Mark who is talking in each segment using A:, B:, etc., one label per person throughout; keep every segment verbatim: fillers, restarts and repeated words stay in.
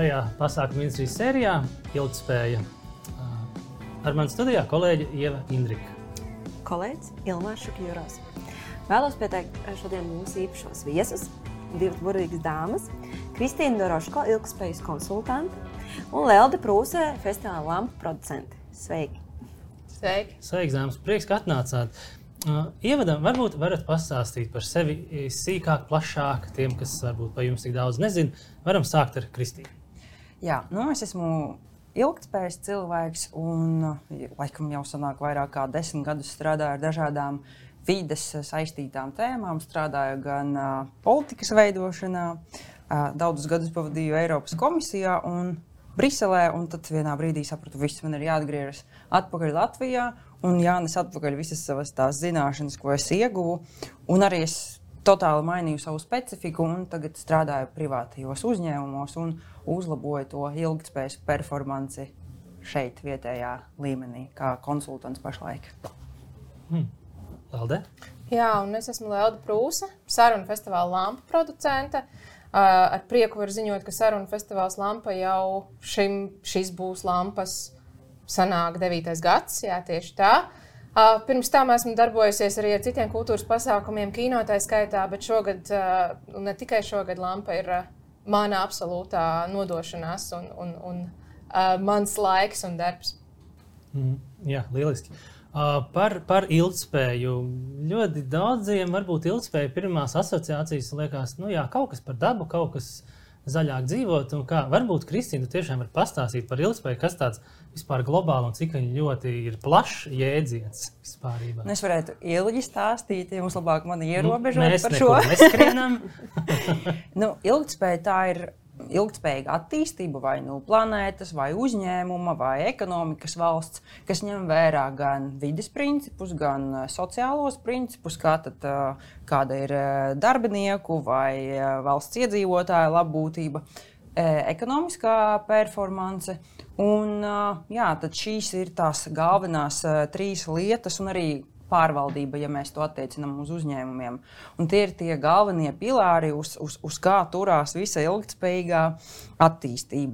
A: šajā pasākuma ministrijas sērijā ilgtspēja. Ar mani studijā kolēģi Ieva Indrika.
B: Kolēģis Ilmārs Šukjurovs. Vēlos pieteikt šodien mūsu īpašos viesus, divas burvīgas dāmas, Kristīna Doroško, ilgtspējas konsultante, un Lelde Prūse, festivāla lampu producente. Sveiki!
C: Sveiki!
A: Sveiki, dāmas! Prieks, ka atnācāt. Uh, Ievadam, varbūt varat pastāstīt par sevi sīkāk, plašāk, tiem, kas varbūt par jums tik daudz nezin. Varam sākt ar Kristīnu.
D: Jā, nu es esmu ilgtspējas cilvēks un laikam jau sanāk vairāk kā desmit gadus strādāju ar dažādām vides saistītām tēmām. Strādāju gan uh, politikas veidošanā, uh, daudzus gadus pavadīju Eiropas komisijā un Briselē, un tad vienā brīdī sapratu, viss man ir jāatgriežas atpakaļ Latvijā un jānes atpakaļ visas savas tās zināšanas, ko es ieguvu. Un arī es totāli mainīju savu specifiku un tagad strādāju privātajos uzņēmumos un uzlaboju to ilgtspējas performanci šeit vietējā līmenī, kā konsultants pašlaik.
A: Hmm. Lelde?
C: Jā, un es esmu Lelde Prūse, sarunu festivāla lampu producente. Uh, ar prieku var ziņot, ka sarunu festivāls lampa jau šim, šis būs lampas sanāk devītais gads, jā, tieši tā. Uh, pirms tam esmu darbojusies arī ar citiem kultūras pasākumiem, kinotai skaitā, bet šogad, uh, un ne tikai šogad, lampa ir uh, mana absolūtā nodošanās un, un, un uh, mans laiks un darbs.
A: Mm, jā, lieliski. Uh, par, par ilgtspēju. Ļoti daudziem varbūt ilgtspēja pirmās asociācijas liekas, nu jā, kaut kas par dabu, kaut kas zaļāk dzīvot. Un kā, varbūt, Kristīna, tu tiešām var pastāstīt par ilgtspēju, kas tāds vispār globāli un cik viņi ļoti ir plašs jēdziens vispārībā.
D: Nu, es varētu ilgi stāstīt, ja mums labāk mani ierobežot
A: nu,
D: par šo.
A: Mēs neskrienam.
D: nu, ilgtspēja tā ir ilgtspējīga attīstība vai nu planētas, vai uzņēmuma, vai ekonomikas valsts, kas ņem vērā gan vides principus, gan sociālos principus, kā tad, kāda ir darbinieku vai valsts iedzīvotāja labbūtība, ekonomiskā performance. Un, jā, tad šīs ir tās galvenās trīs lietas un arī pārvaldība, ja mēs to attiecinām uz uzņēmumiem. Un tie ir tie galvenie pilāri, uz, uz, uz kā turās visa ilgtspējīgā attīstība.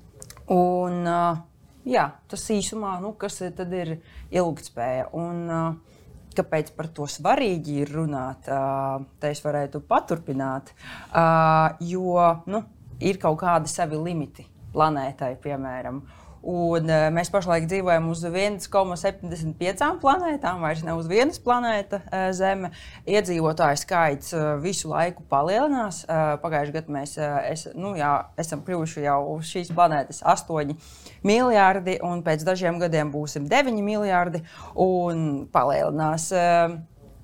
D: Un, jā, tas īsumā, nu, kas tad ir ilgtspēja un kāpēc par to svarīgi ir runāt, te es varētu paturpināt, jo nu, ir kaut kādi savi limiti planētai, piemēram. Un uh, mēs pašlaik dzīvojam uz viens komats septiņdesmit piecām planētām, vairs ne uz vienas planēta uh, Zeme. Iedzīvotāju skaits uh, visu laiku palielinās. Uh, Pagājušajā gadā mēs uh, es, nu, jā, esam kļuvuši jau uz šīs planētas astoņi miljārdi, un pēc dažiem gadiem būsim deviņi miljārdi, un palielinās uh,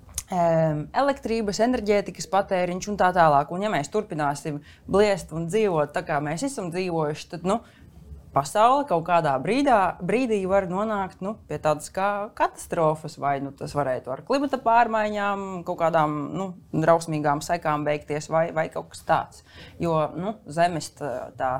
D: um, elektrības, enerģētikas patēriņš un tā tālāk. Un ja mēs turpināsim bliest un dzīvot tā, kā mēs esam dzīvojuši, tad, nu, pasaule kaut kādā brīdā, brīdī var nonākt nu, pie tādas kā katastrofas, vai nu, tas varētu ar klimata pārmaiņām, kaut kādām nu, drausmīgām sekām beigties, vai, vai kaut kas tāds. Jo nu, Zemes tā, tā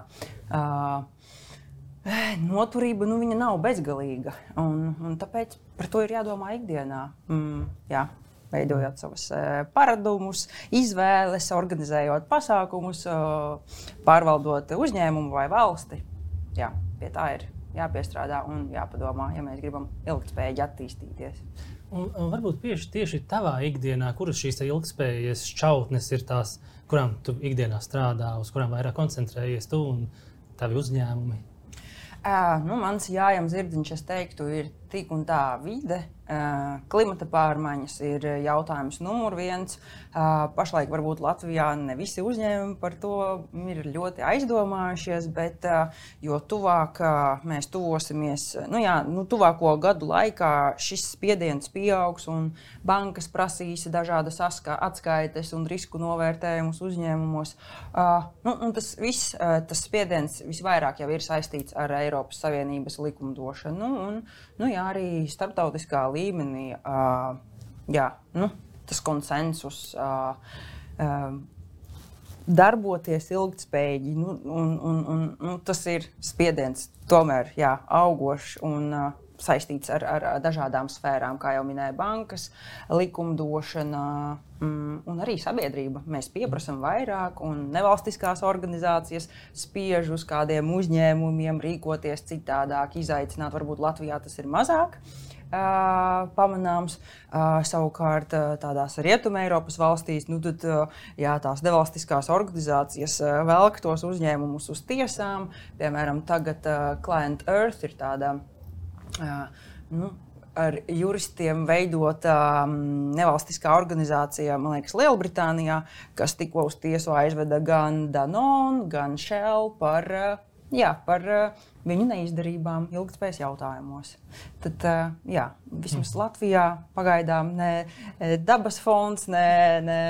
D: uh, noturība nu, viņa nav bezgalīga, un, un tāpēc par to ir jādomā ikdienā. Mm, jā. Veidojot savus uh, paradumus, izvēles, organizējot pasākumus, uh, pārvaldot uzņēmumu vai valsti. Jā, pie tā ir jāpiestrādā un jāpadomā, ja mēs gribam ilgtspējīgi attīstīties.
A: Un, un varbūt tieši, tieši tavā ikdienā, kuras šīs ilgtspējas šķautnes ir tās, kurām tu ikdienā strādā, uz kurām vairāk koncentrējies tu un tavi uzņēmumi?
D: Uh, nu, mans jājams zirdziņš, es teiktu, ir tik un tā vide. Uh, klimata pārmaiņas ir jautājums numur viens. Uh, pašlaik varbūt Latvijā ne visi uzņēmumi par to ir ļoti aizdomājušies, bet uh, jo tuvāk uh, mēs tuvosimies, nu jā, nu, tuvāko gadu laikā šis spiediens pieaugs un bankas prasīs dažādas atskaites un risku novērtējumus uzņēmumos. Uh, nu, un tas viss, uh, tas spiediens visvairāk jau ir saistīts ar Eiropas Savienības likumdošanu un, nu jā, arī starptautiskā līmenī, uh, jā, nu, tas konsensus, uh, uh, darboties ilgtspējīgi, nu, un, un, un, un tas ir spiediens tomēr jā, augošs un uh, saistīts ar, ar dažādām sfērām, kā jau minēja bankas, likumdošana mm, un arī sabiedrība. Mēs pieprasam vairāk, un nevalstiskās organizācijas spiež uz kādiem uzņēmumiem rīkoties citādāk, izaicināt. Varbūt Latvijā tas ir mazāk uh, pamanāms. Uh, savukārt uh, tādās Rietumē Eiropas valstīs, nu tad uh, jā, tās nevalstiskās organizācijas uh, velk tos uzņēmumus uz tiesām. Piemēram, tagad uh, Client Earth ir tāda uh, nu, ar juristiem veidota um, nevalstiskā organizācija, man liekas, Lielbritānijā, kas tikko uz tiesu aizveda gan Danone, gan Shell par, uh, jā, par uh, viņu neizdarībām ilgtspējas jautājumos. Tad, uh, jā, vismaz Latvijā pagaidām ne dabas fonds, ne, ne,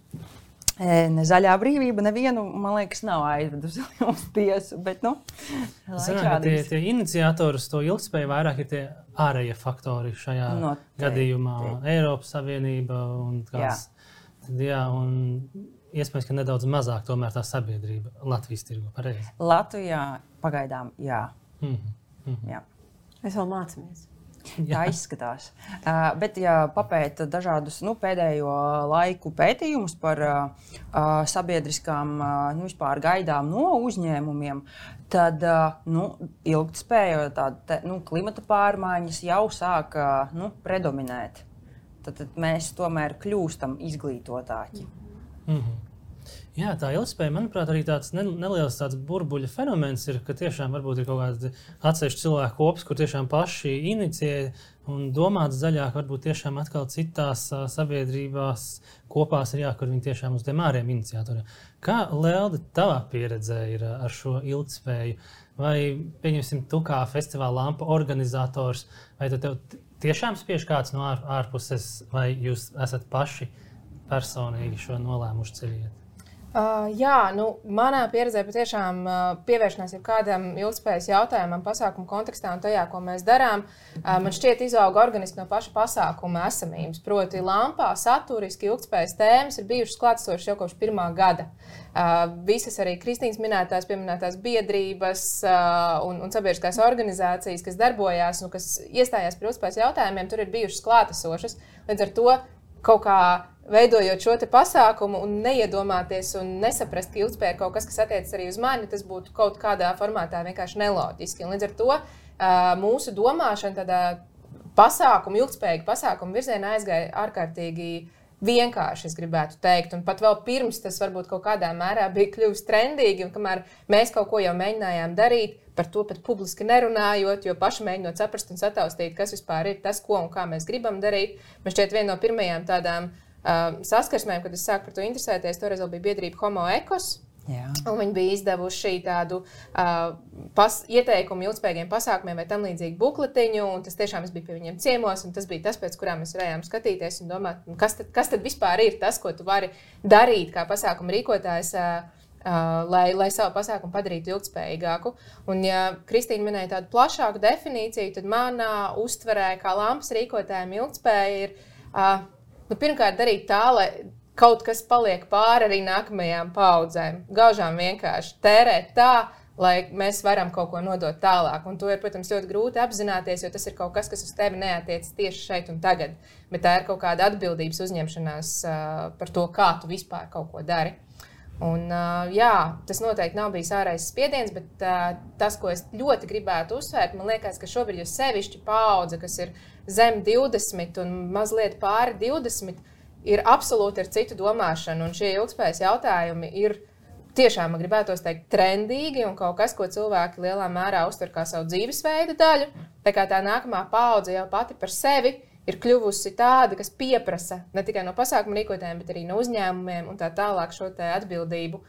D: ne zaļā brīvība nevienu, man liekas, nav aizvedusi uz tiesu. Bet, nu,
A: Sanāk, tie, tie iniciatori uz to ilgtspēju vairāk ir tie ārējie faktori šajā Noteikti. gadījumā. Eiropas Savienība un kāds. Tad, jā, un iespējams, ka nedaudz mazāk tomēr tā sabiedrība Latvijas tirgu. Pareizi.
D: Latvijā pagaidām jā.
A: Mm-hmm. Mm-hmm.
D: jā.
B: Mēs vēl mācāmies.
D: Tā izskatās. Uh, bet, ja papēta dažādus nu, pēdējo laiku pētījumus par uh, sabiedriskām uh, nu, vispār gaidām no uzņēmumiem, tad uh, nu, ilgtspēja, tāda, te, nu, klimata pārmaiņas jau sāk uh, nu, predominēt. Tad, tad mēs tomēr kļūstam izglītotāki.
A: Mm-hmm. Jā, tā ilgtspēja, manuprāt, arī tāds neliels tāds burbuļa fenomens ir, ka tiešām varbūt ir kaut kāds atsevišķi cilvēku kops, kur tiešām paši inicijē un domāts zaļāk, varbūt tiešām atkal citās uh, sabiedrībās kopās ir jā, kur viņi tiešām uz tiem āriem iniciatoriem. Kā, Lelde, tavā pieredzē ir uh, ar šo ilgtspēju? Vai, pieņemsim, tu kā festivāla lampa organizators, vai tu tev tiešām spiež kāds no ār, ārpuses, vai jūs esat paši personīgi šo nolēmuši ceļiet?
C: Uh, jā, nu, manā pieredzē patiešām uh, pievēršanās jau kādam ilgtspējas jautājumam pasākumu kontekstā un tajā, ko mēs darām, uh, man šķiet izauga organiski no paša pasākuma esamības. Proti, lampā saturiski ilgtspējas tēmas ir bijušas klātesošas jau kopš pirmā gada. Uh, visas arī Kristīnas minētās, pieminētās biedrības uh, un, un sabiedriskās organizācijas, kas darbojās un kas iestājās par ilgtspējas jautājumiem, tur ir bijušas klātesošas. Līdz ar to kaut kā veidojot šo te pasākumu un neiedomāties un nesaprast, ka ilgtspēja ir kaut kas, kas attiecas arī uz mani, tas būtu kaut kādā formātā vienkārši neloģiski. Un līdz ar to uh, mūsu domāšana tādā pasākumu, ilgtspējīga pasākuma virzienā aizgāja ārkārtīgi vienkārši, es gribētu teikt. Un pat vēl pirms tas varbūt kaut kādā mērā bija kļuvis trendīgi, un kamēr mēs kaut ko jau mēģinājām darīt, par to pat publiski nerunājot, jo paši mēģinot saprast un sataustīt, kas vispār ir tas, ko un kā mēs gribam darīt. Man šķiet viena no pirmajām tādām uh, saskarsmēm, kad es sāku par to interesēties, toreiz vēl bija biedrība Homo Ecos.
D: Jā.
C: Un viņi bija izdevuši tādu uh, pas, ieteikumu ilgtspējīgiem pasākumiem vai tam līdzīgu bukletiņu, un tas tiešām es biju pie viņiem ciemos, un tas bija tas, pēc kurām mēs varējām skatīties un domāt, kas tad, kas tad vispār ir tas, ko tu vari darīt kā pasākuma rīkotājs, uh, uh, lai, lai savu pasākumu padarītu ilgtspējīgāku. Un ja Kristīna minēja tādu plašāku definīciju, tad manā uztverē kā lampas rīkotājiem ilgtspēja ir uh, nu, pirmkārt darīt tā, lai kaut kas paliek pāri arī nākamajām paudzēm. Gaužām vienkārši tērēt tā, lai mēs varam kaut ko nodot tālāk. Un to ir, protams, ļoti grūti apzināties, jo tas ir kaut kas, kas uz tevi neatiecas tieši šeit un tagad. Bet tā ir kaut kāda atbildības uzņemšanās uh, par to, kā tu vispār kaut ko dari. Un, uh, jā, tas noteikti nav bijis ārējais spiediens, bet uh, tas, ko es ļoti gribētu uzsvērt, man liekas, ka šobrīd jau sevišķi paudze, kas ir zem divdesmit un mazliet pāri divdesmit, ir absolūti ar citu domāšanu, un šie ilgtspējas jautājumi ir tiešām, man gribētos teikt, trendīgi un kaut kas, ko cilvēki lielā mērā uztver kā savu dzīvesveida daļu. Tā kā tā nākamā paudze jau pati par sevi ir kļuvusi tāda, kas pieprasa ne tikai no pasākuma rīkotājiem, bet arī no uzņēmumiem un tā tālāk šo te atbildību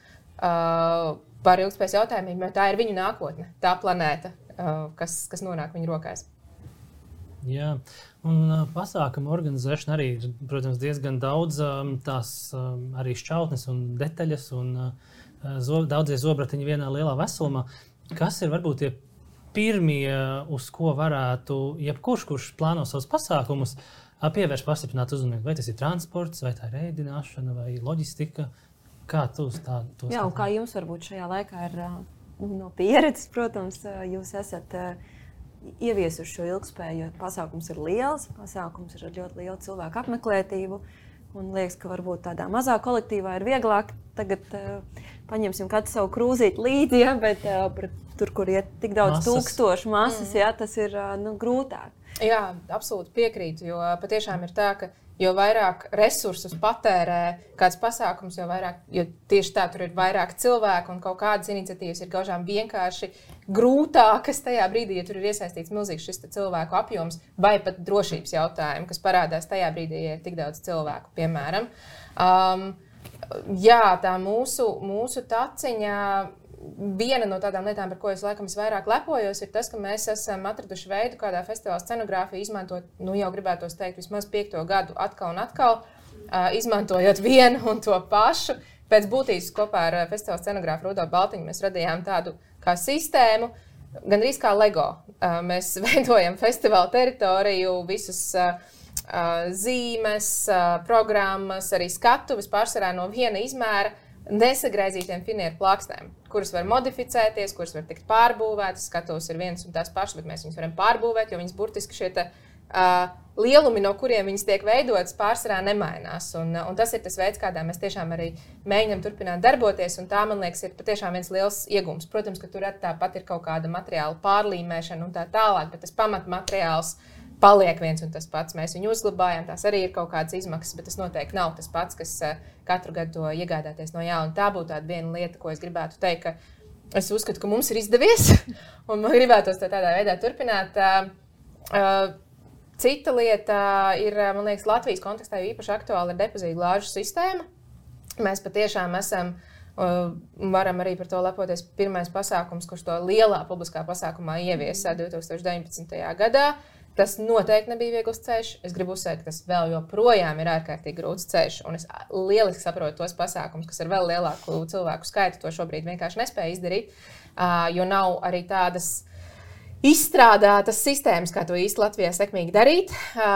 C: uh, par ilgtspējas jautājumiem, jo tā ir viņu nākotne, tā planēta, uh, kas, kas nonāk viņu rokās.
A: Jā, un uh, pasākuma organizēšana arī ir, protams, diezgan daudz um, tās um, arī šķautnes un detaļas un uh, zo, daudzie zobratiņi vienā lielā veselumā. Kas ir varbūt tie pirmie, uz ko varētu jebkurš, kurš plāno savus pasākumus, pievērst pastiprinātu uzmanību? Vai tas ir transports, vai tā ir ēdināšana, vai loģistika? Kā tu uz tā, to
B: Jā, un kā jums varbūt šajā laikā ir no pieredzes, protams, jūs esat ieviesuši šo ilgspēju, jo pasākums ir liels, pasākums ir ar ļoti lielu cilvēku apmeklētību. Un liekas, ka varbūt tādā mazā kolektīvā ir vieglāk. Tagad uh, paņemsim katru savu krūzīti līdzi, ja, bet uh, tur, kur ir tik daudz masas. tūkstošu masas, mm. ja, tas ir uh, nu, grūtāk.
C: Jā, absolūti piekrītu, jo patiešām ir tā, ka jo vairāk resursus patērē kāds pasākums, jo vairāk, jo tieši tā tur ir vairāk cilvēku un kaut kādas iniciatīvas ir gaužām vienkārši grūtākas tajā brīdī, ja tur ir iesaistīts milzīgs šis cilvēku apjoms vai pat drošības jautājumi, kas parādās tajā brīdī, ja ir tik daudz cilvēku, piemēram. Um, jā, tā mūsu, mūsu taciņa, viena no tādām lietām, par ko es laikam visvairāk lepojos, ir tas, ka mēs esam atraduši veidu, kādā festivāla scenogrāfiju izmantot, nu jau gribētos teikt, vismaz piekto gadu atkal un atkal, uh, izmantojot vienu un to pašu. Pēc būtības kopā ar festivāla scenogrāfu Rudolfu Baltiņu mēs radījām tādu kā sistēmu, gandrīz kā Lego. Uh, mēs veidojam festivāla teritoriju, visus uh, uh, zīmes, uh, programmas, arī skatuves pārsvarā no viena izmēra, nesagraizītiem finieru plākstēm, kuras var modificēties, kuras var tikt pārbūvētas. Skatuves ir viens un tās pašas, bet mēs viņus varam pārbūvēt, jo viņas burtiski šie te, uh, lielumi, no kuriem viņas tiek veidotas, pārsvarā nemainās. Un, un tas ir tas veids, kādā mēs tiešām arī mēģinām turpināt darboties, un tā, man liekas, ir patiešām viens liels iegūms. Protams, ka tur tāpat ir kaut kāda materiāla pārlīmēšana un tā tālāk, bet tas pamatmateriāls paliek viens un tas pats. Mēs viņu uzglabājam, tās arī ir kaut kādas izmaksas, bet tas noteikti nav tas pats, kas katru gadu to iegādāties no jauna. Tā būtu tāda viena lieta, ko es gribētu teikt, ka es uzskatu, ka mums ir izdevies, un man gribētos to tādā veidā turpināt. Cita lieta ir, man liekas, Latvijas kontekstā īpaši aktuāla ir depozītu glāžu sistēma. Mēs patiešām esam, varam arī par to lepoties, pirmais pasākums, kurš to lielā publiskā pasākumā ieviesa divi tūkstoši deviņpadsmitajā gadā. Tas noteikti nebija viegls ceļš. Es gribu uzsvērt, ka tas vēl joprojām ir ārkārtīgi grūts ceļš. Un es lieliski saprotu tos pasākumus, kas ar vēl lielāku cilvēku skaitu to šobrīd vienkārši nespēja izdarīt, jo nav arī tādas izstrādātas sistēmas, kā to īsti Latvijā sekmīgi darīt.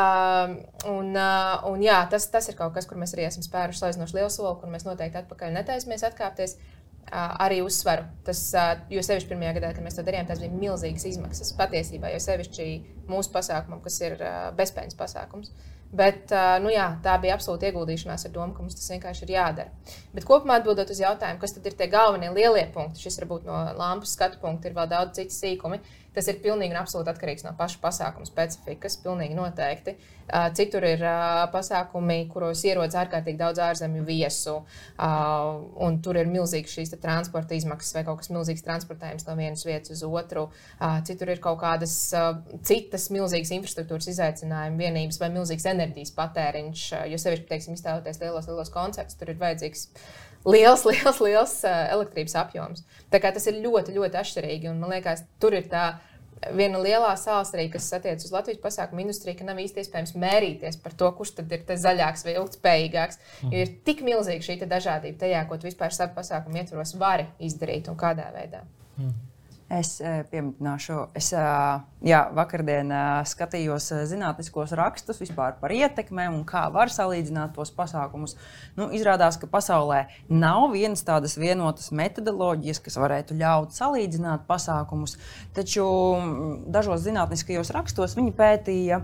C: Un, un jā, tas, tas ir kaut kas, kur mēs arī esam spēruši salīdzinoši lielu soli, kur mēs noteikti atpakaļ netaisamies atkāpties. Arī uzsveru, tas, jo sevišķi pirmajā gadā, kad mēs to darījām, tās bija milzīgas izmaksas patiesībā, jo sevišķi mūsu pasākumam, kas ir bezpējas pasākums. Bet, nu jā, tā bija absolūti ieguldīšanās ar domu, ka mums tas vienkārši ir jādara. Bet kopumā atbildot uz jautājumu, kas tad ir tie galvenie lielie punkti, šis varbūt no lampas skatu punkta ir vēl daudz citi sīkumi, tas ir pilnīgi un absolūti atkarīgs no paša pasākuma specifikas, pilnīgi noteikti. Citur ir pasākumi, kuros ierodas ārkārtīgi daudz ārzemju viesu, un tur ir milzīgas šīs transporta izmaksas vai kaut kas milzīgs transportējums no vienas vietas uz otru. Citur ir kaut kādas citas milzīgas infrastruktūras izaicinājumi, vienības vai milzīgs enerģijas patēriņš, jo sevišķi, teiksim, iztēloties lielos, lielos koncertus, tur ir vajadzīgs liels, liels, liels elektrības apjoms. Tā kā tas ir ļoti, ļoti atšķirīgi, un man liekas, tur ir tā viena lielā sāls arī, kas attiec uz Latvijas pasākumu industriju, ka nav īsti iespējams mērīties par to, kurš tad ir zaļāks vai ilgtspējīgāks, jo ir tik milzīga šī dažādība tajā, ko tu vispār savu pasākumu ietvaros vari izdarīt un kādā veidā.
D: Mm. Es pieminēšu, es jā, vakardien skatījos zinātniskos rakstus vispār par ietekmēm un kā var salīdzināt tos pasākumus. Nu, izrādās, ka pasaulē nav vienas tādas vienotas metodoloģijas, kas varētu ļaut salīdzināt pasākumus, taču dažos zinātniskajos rakstos viņi pētīja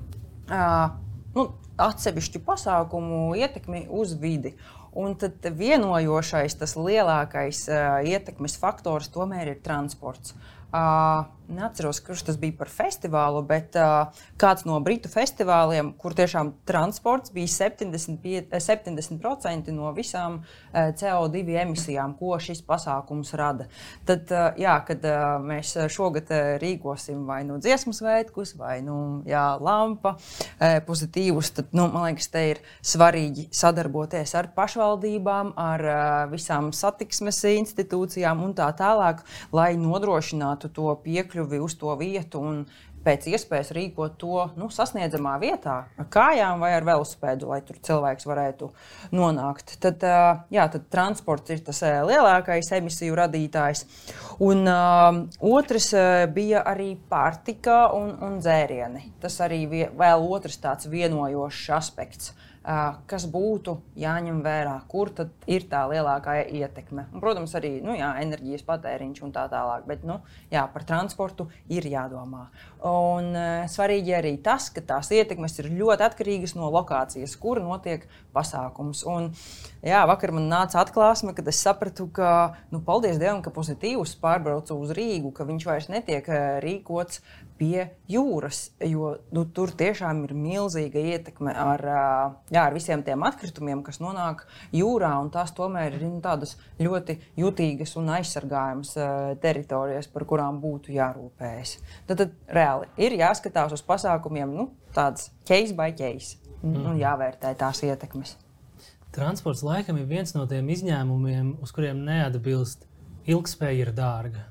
D: nu, atsevišķu pasākumu ietekmi uz vidi. Un tad vienojošais, tas lielākais uh, ietekmes faktors tomēr ir transports. Uh, neatceros, kurš tas bija par festivālu, bet uh, kāds no britu festivāliem, kur tiešām transports bija septiņdesmit procenti no visām uh, C O divi emisijām, ko šis pasākums rada. Tad, uh, jā, kad uh, mēs šogad uh, rīkosim vai nu dziesmu svētkus, vai nu jā, lampa uh, pozitīvus, tad, nu, man liekas, te ir svarīgi sadarboties ar pašvaldībām, ar uh, visām satiksmes institūcijām un tā tālāk, lai nodrošinātu to piekļuvi uz to vietu un pēc iespējas rīkot to nu, sasniedzamā vietā ar kājām vai ar velosipēdu, lai tur cilvēks varētu nonākt. Tad, jā, tad transports ir tas lielākais emisiju radītājs. Un uh, otrs bija arī pārtika un, un dzērieni. Tas arī vie, vēl otrs tāds vienojošs aspekts. kas būtu jāņem vērā, kur tad ir tā lielākā ietekme. Un, protams, arī nu, jā, enerģijas patēriņš un tā tālāk, bet nu, jā, par transportu ir jādomā. Un svarīgi arī tas, ka tās ietekmes ir ļoti atkarīgas no lokācijas, kur notiek pasākums. Un, jā, vakar man nāca atklāsme, kad es sapratu, ka, nu, paldies Dievam, ka pozitīvs pārbraucu uz Rīgu, ka viņš vairs netiek rīkots pie jūras, jo nu, tur tiešām ir milzīga ietekme ar, jā, ar visiem tiem atkritumiem, kas nonāk jūrā, un tās tomēr ir nu, tādas ļoti jutīgas un aizsargājamas teritorijas, par kurām būtu jārūpējas. Tad, tad reāli ir jāskatās uz pasākumiem nu, tāds case by case mm. un jāvērtē tās ietekmes.
A: Transports laikam ir viens no tiem izņēmumiem, uz kuriem neatbilst ilgspēja ir dārga.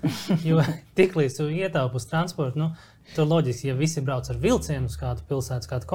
A: Jo tiklīdz tu ietaupi uz transportu, nu, tur loģiski, ja visi brauc ar vilcienu uz kādu pilsētu, kādu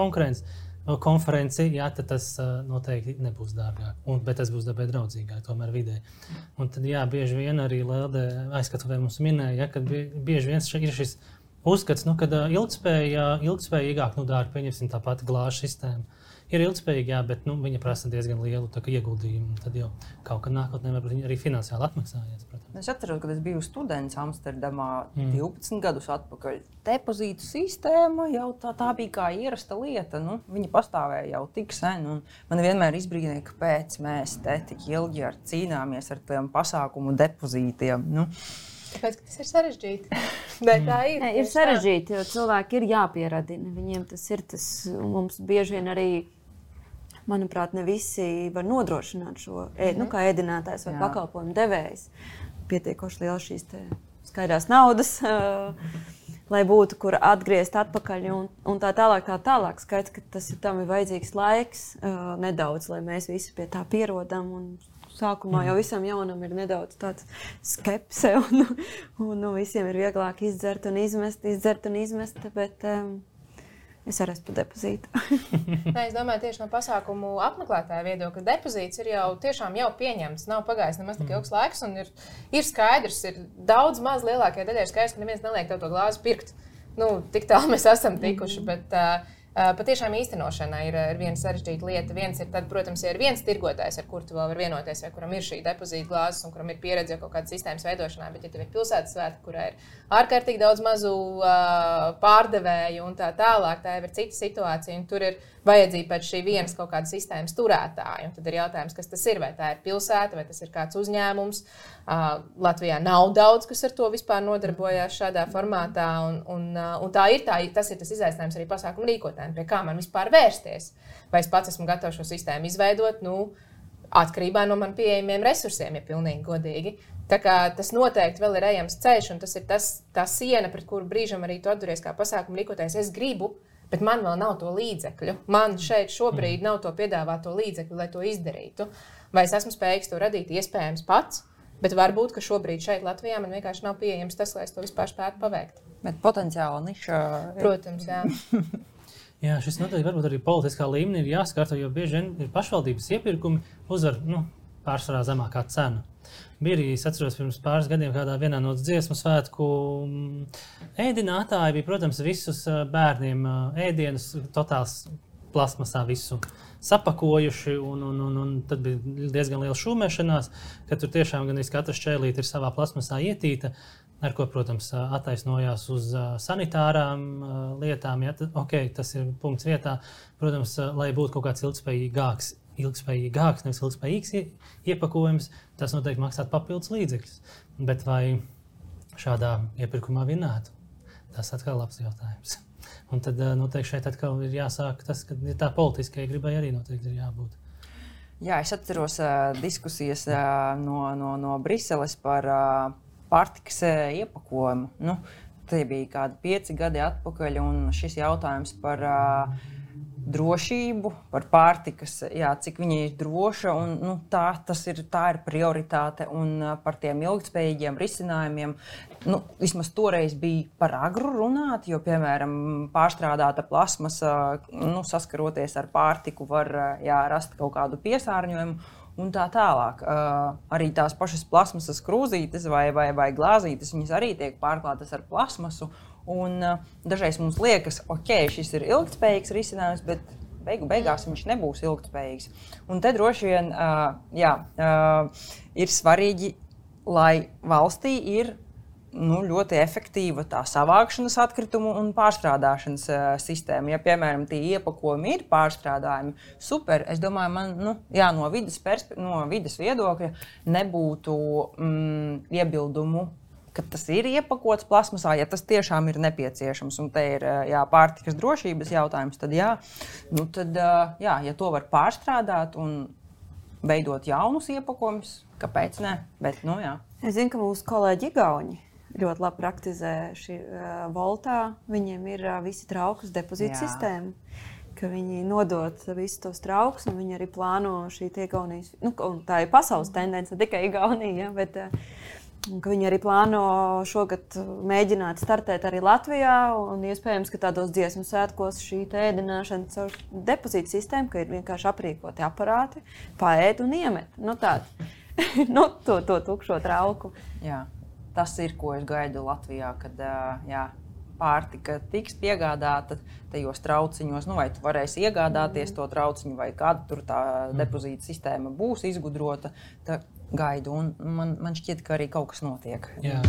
A: konferenci, jā, tad tas uh, noteikti nebūs dārgāk, un, bet tas būs dabei draudzīgāk, tomēr vidē. Un tad, jā, bieži vien arī Lelde aizskatuvē mums minēja, ja, kad bieži vien ir šis uzskats, nu, kad uh, ilgspēja, ilgspējīgāk, nu, dārgi, pieņemsim tā pati glāžu sistēma. Ir ilgspējīgi, jā, bet nu, viņa prasa diezgan lielu tā, ieguldījumu. Tad jau kaut kad nākotnē varbūt viņa arī finansiāli atmaksājies. Protams.
D: Es atceros, kad es biju students Amsterdamā mm. divpadsmit gadus atpakaļ. Depozītu sistēma jau tā, tā bija kā ierasta lieta. Nu, viņa pastāvēja jau tik sen. Un man vienmēr izbrīnīja, kāpēc mēs te tik ilgi ar cīnāmies ar tiem pasākumu depozītiem. Nu.
C: Tāpēc, ka tas ir sarežģīti. Bet tā ir.
B: Ne, ir sarežģīti, jo cilvēki ir jāpieradina. Viņiem tas ir tas, mums bieži vien arī, manuprāt, ne visi var nodrošināt šo, mm-hmm. nu, kā ēdinātājs vai Jā. Pakalpojumu devējs. Pietiekoši liels šīs te skaidrās naudas, uh, lai būtu, kur atgriezt atpakaļ un, un tā tālāk, tā tālāk. Skaidrs, ka tas ir tam ir vajadzīgs laiks uh, nedaudz, lai mēs visi pie tā pierodam. Un sākumā jau visam jaunam ir nedaudz tāds skepse un, un, un visiem ir vieglāk izdzert un izmest, izdzert un izmest, bet um, es arī esmu par depozītu.
C: Nē, es domāju, tieši no pasākumu apmeklētāja viedokļa depozīts ir jau tiešām jau pieņemts. Nav pagājis nemaz tik ilgs laiks un ir, ir skaidrs, ir daudz maz lielākajai daļai skaidrs, ka neviens neliek tev to glāzi pirkt. Nu, tik tālu mēs esam tikuši, bet uh, patiešām īstenošana ir, ir viena sarežģīta lieta. Viens ir tad, protams, ja ir viens tirgotājs, ar kuru tu vēl vari vienoties, vai kuram ir šī depozīta glāzes un kuram ir pieredze kaut kādas sistēmas veidošanā, bet ja tev ir pilsētas svētki, kurā ir ārkārtīgi daudz mazu uh, pārdevēju un tā tālāk, tā jau ir cita situācija, un tur ir vajadzība pēc šī vienas kaut kādas sistēmas turētāja. Un tad ir jautājums, kas tas ir, vai tā ir pilsēta, vai tas ir kāds uzņēmums. Uh, Latvijā nav daudz, kas ar to vispār nodarbojās šādā formātā, un, un, uh, un tā ir tā, tas ir tas izaicinājums arī pasākumu rīkotājiem, pie kā man vispār vērsties. Vai es pats esmu gatavs šo sistēmu izveidot, nu, atkarībā no man pieejamiem resursiem, ja pilnīgi godīgi. Tā kā tas noteikti vēl ir ejams ceļš, un tas ir tas, tā siena, pret kuru brīžam arī tu atduries kā pasākumu rīkotājs. Es gribu, bet man vēl nav to līdzekļu. Man šeit šobrīd nav to piedāvāto līdzekļu, lai to izdarītu. Vai es esmu spējīgs to radīt iespējams pats, bet varbūt, ka šobrīd šeit Latvijā man vienkārši nav pieejams tas, lai es to vispār spētu paveikt.
D: Bet potenciāla niša.
C: Protams, jā.
A: Jā, šis noteikti varbūt arī politiskā līmenī ir jāskata, jo bieži vien ir pašvaldības iepirkumi uzvar, nu, pārsvarā zemākā cena. Bija arī, es atceros, pirms pāris gadiem kādā vienā no dziesmu svētku ēdinātāji bija, protams, visus bērniem ēdienus totāls plasmasā visu sapakojuši, un, un, un, un tad bija diezgan liela šūmēšanās, ka tur tiešām gan katra šķēlīte ir savā plasmasā ietīta, ar ko, protams, attaisnojās uz sanitārām lietām. Ja, tad, ok, tas ir punkts vietā. Protams, lai būtu kaut kāds ilgspējīgāks, ilgspējīgāks, nevis ilgspējīgs iepakojums, tas noteikti maksāt papildus līdzekļus. Bet vai šādā iepirkumā vinētu? Tas atkal labs jautājums. Un tad noteikti šeit atkal ir jāsāk tas, ka tā politiskai gribai arī noteikti ir jābūt.
D: Jā, es atceros uh, diskusijas uh, no, no, no Briseles par uh, pārtikas uh, iepakojumu. Nu, tie bija kādi pieci gadi atpakaļ, un šis jautājums par uh, drošību, par pārtikas, jā, cik viņa ir droša, un nu, tā, tas ir, tā ir prioritāte, un uh, par tiem ilgtspējīgiem risinājumiem, nu, vismaz toreiz bija par agru runāt, jo, piemēram, pārstrādāta plasmasa, nu, saskaroties ar pārtiku, var jā, rast kaut kādu piesārņojumu, un tā tālāk. Uh, arī tās pašas plasmasas krūzītes vai, vai, vai glāzītes, viņas arī tiek pārklātas ar plasmasu. Un uh, dažreiz mums liekas, ok, šis ir ilgtspējīgs risinājums, bet beigu beigās viņš nebūs ilgtspējīgs. Un te droši vien uh, jā, uh, ir svarīgi, lai valstī ir nu, ļoti efektīva tā savākšanas atkritumu un pārstrādāšanas uh, sistēma. Ja, piemēram, tie iepakojumi ir pārstrādājumi, super. Es domāju, man nu, jā, no, vidas perspe- no vidas viedokļa nebūtu mm, iebildumu, ka tas ir iepakots plasmasā, ja tas tiešām ir nepieciešams. Un te ir jā, pārtikas drošības jautājums, tad jā, nu, tad, jā, ja to var pārstrādāt un veidot jaunus iepakojumus, kāpēc ne? Bet, nu, jā.
B: Es zinu, ka mūsu kolēģi Igauņi ļoti labi praktizē šī uh, Voltā. Viņiem ir uh, visi traukus depozītu
D: Jā.
B: sistēma, ka viņi nodod visus tos traukus, un viņi arī plāno šī Igaunijas, nu, tā ir pasaules tendence, ne tikai Igaunija, ja, bet uh, ka viņi arī plāno šogad mēģināt startēt arī Latvijā, un iespējams, ka tādos dziesmu svētkos šī ēdināšana caur depozītu sistēmu, ka ir vienkārši aprīkoti aparāti, paēd un iemet. Nu, tād, nu, to, to tukšo trauku.
D: Jā. Tas ir, ko es gaidu Latvijā, kad jā, pārtika tiks piegādāta tajos trauciņos. Nu, vai tu varēsi iegādāties to trauciņu, vai kāda tur tā depozīta sistēma būs izgudrota. Tā gaidu, un man, man šķiet, ka arī kaut kas notiek.
A: Jā.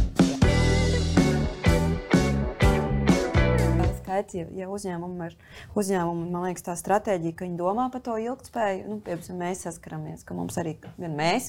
B: Skaidrs, ja, ja uzņēmumi ir uzņēmumi, man liekas, tā stratēģija, ka viņi domā par to ilgtspēju, nu, piemēram, mēs saskaramies, ka mums arī gan mēs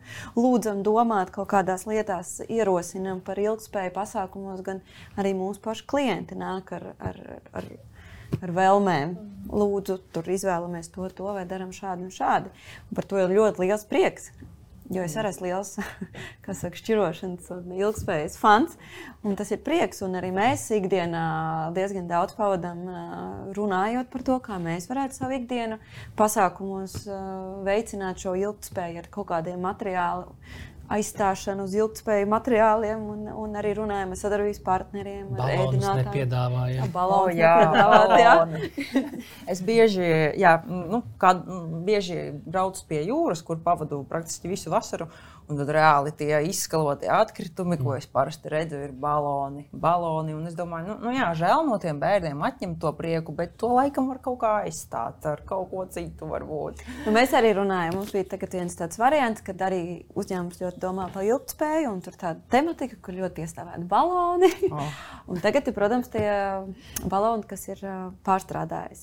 B: lūdzam domāt kaut kādās lietās, ierosinam par ilgtspēju pasākumos, gan arī mūsu paši klienti nāk ar, ar, ar, ar vēlmēm. Lūdzu, tur izvēlamies to, to vai daram šādi un šādi. Un par to ir ļoti liels prieks. Jo es arī esmu liels, kā saka, šķirošanas un ilgspējas fans, un tas ir prieks, un arī mēs ikdienā diezgan daudz pavadām runājot par to, kā mēs varētu savu ikdienu pasākumos veicināt šo ilgspēju ar kaut kādiem materiālu aizstāšanu uz ilgspēju materiāliem, un, un arī runājam ar sadarbības partneriem, ar ēdinātājiem.
A: Nepiedāvāja.
B: Balonus
D: oh, jā,
B: nepiedāvāt, jā.
D: Es bieži, jā, nu, kā, bieži braucu pie jūras, kur pavadu praktiski visu vasaru, un tad reāli tie izskalotie atkritumi, ko es parasti redzu, ir baloni, baloni. Un es domāju, nu, nu jā, žēl no tiem bērniem atņemt to prieku, bet to laikam var kaut kā aizstāt ar kaut ko citu varbūt.
B: Nu, mēs arī runājam, mums bija tagad viens tāds variants, kad arī uzņēmums ļoti domā par ilgtspēju, un tur tāda tematika, kur ļoti iestāvēti baloni. Oh. Un tagad, protams, tie baloni, kas ir pārstrādājis.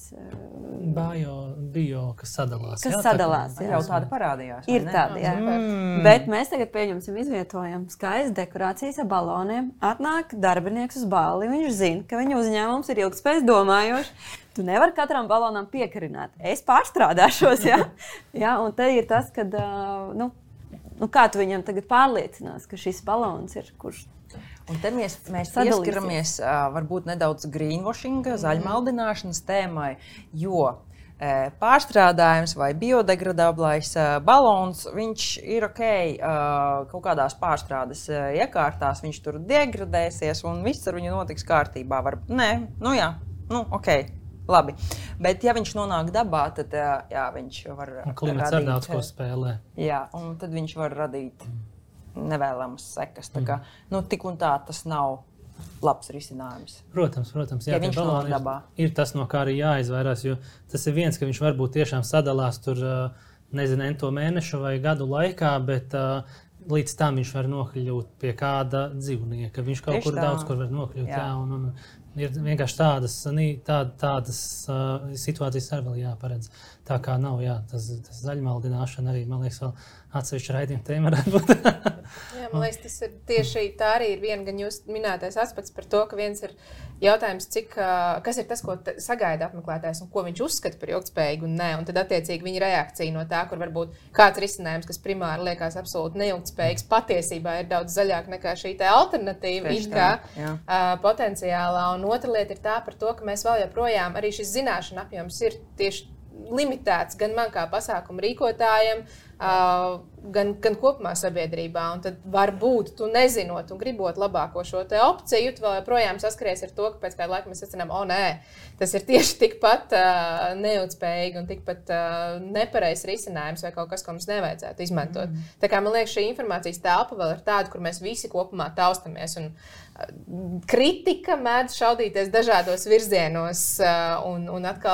A: Bio, bio kas sadalās.
B: Kas
A: jā,
B: sadalās,
D: jā. Jau tāda parādījās.
B: Ir tāda, jā. Mm. Bet mēs tagad pieņemsim, izvietojam skaistas dekorācijas ar baloniem. Atnāk darbinieks uz balli, viņš zina, ka viņa uzņēmums ir ilgtspējas domājošs. Tu nevari katram balonam piekarināt. Es pārstrādāšos, jā. jā un te ir tas, kad, nu, nu, kā tu viņam tagad pārliecinās, ka šis balons ir, kurš
D: Un te mēs, mēs pieskaramies uh, varbūt nedaudz greenwashing, zaļmaldināšanas tēmai, jo uh, pārstrādājums vai biodegradablais uh, balons, viņš ir ok uh, kaut kādās pārstrādes uh, iekārtās, viņš tur degradēsies un viss ar viņu notiks kārtībā. Var, nē, nu jā, nu ok. Labi, bet ja viņš nonāk dabā, tad jā, viņš var
A: klimats
D: radīt...
A: ar daudz ko spēlē.
D: Jā, un tad viņš var radīt nevēlamas sekas. Tā kā, nu, tik un tā tas nav labs risinājums.
A: Protams, protams. Jā,
D: ja viņš nonāk dabā.
A: Ir, ir tas, no kā arī jāizvairās, jo tas ir viens, ka viņš varbūt tiešām sadalās tur, nezinu, ento mēnešu vai gadu laikā, bet līdz tam viņš var nokļūt pie kāda dzīvnieka. Viņš kaut Tieši kur tā. daudz kur var nokļūt. Jā. Jā, un, un, ir vienkārši tādas, tād, tādas uh, situācijas arī vēl jāparedz. Tā kā nav, jā, tas, tas zaļmaldināšana arī, man liekas, vēl atsevišķi raidījuma tēma varētu būt.
C: Jā, man liekas, tas ir tieši tā arī ir viena, gan jūs minētais aspekts par to, ka viens ir jautājums, cik, kas ir tas, ko sagaida apmeklētājs un ko viņš uzskata par ilgtspējīgu un nē, un tad attiecīgi viņa reakcija no tā, kur varbūt kāds risinājums, kas primāri liekas absolūti neilgtspējīgs, patiesībā ir daudz zaļāk nekā šī tā alternatīva, it kā uh, potenciālā. Un otra lieta ir tā par to, ka mēs vēl joprojām, arī šis zināšana apjoms ir tieši limitēts gan man kā pasākumu rīkotājiem, uh, gan, gan kopumā sabiedrībā. Un tad varbūt tu nezinot un gribot labāko šo te opciju, tu vēl joprojām saskaries ar to, ka pēc kāda laika mēs secinām, o nē, tas ir tieši tikpat uh, neilgtspējīgi un tikpat uh, nepareizs risinājums vai kaut kas, ko mums nevajadzētu izmantot. Mm. Tā kā man liekas, šī informācijas telpa vēl ir tāda, kur mēs visi kopumā taustamies. Un, kritika mēdz šaudīties dažādos virzienos, un, un atkal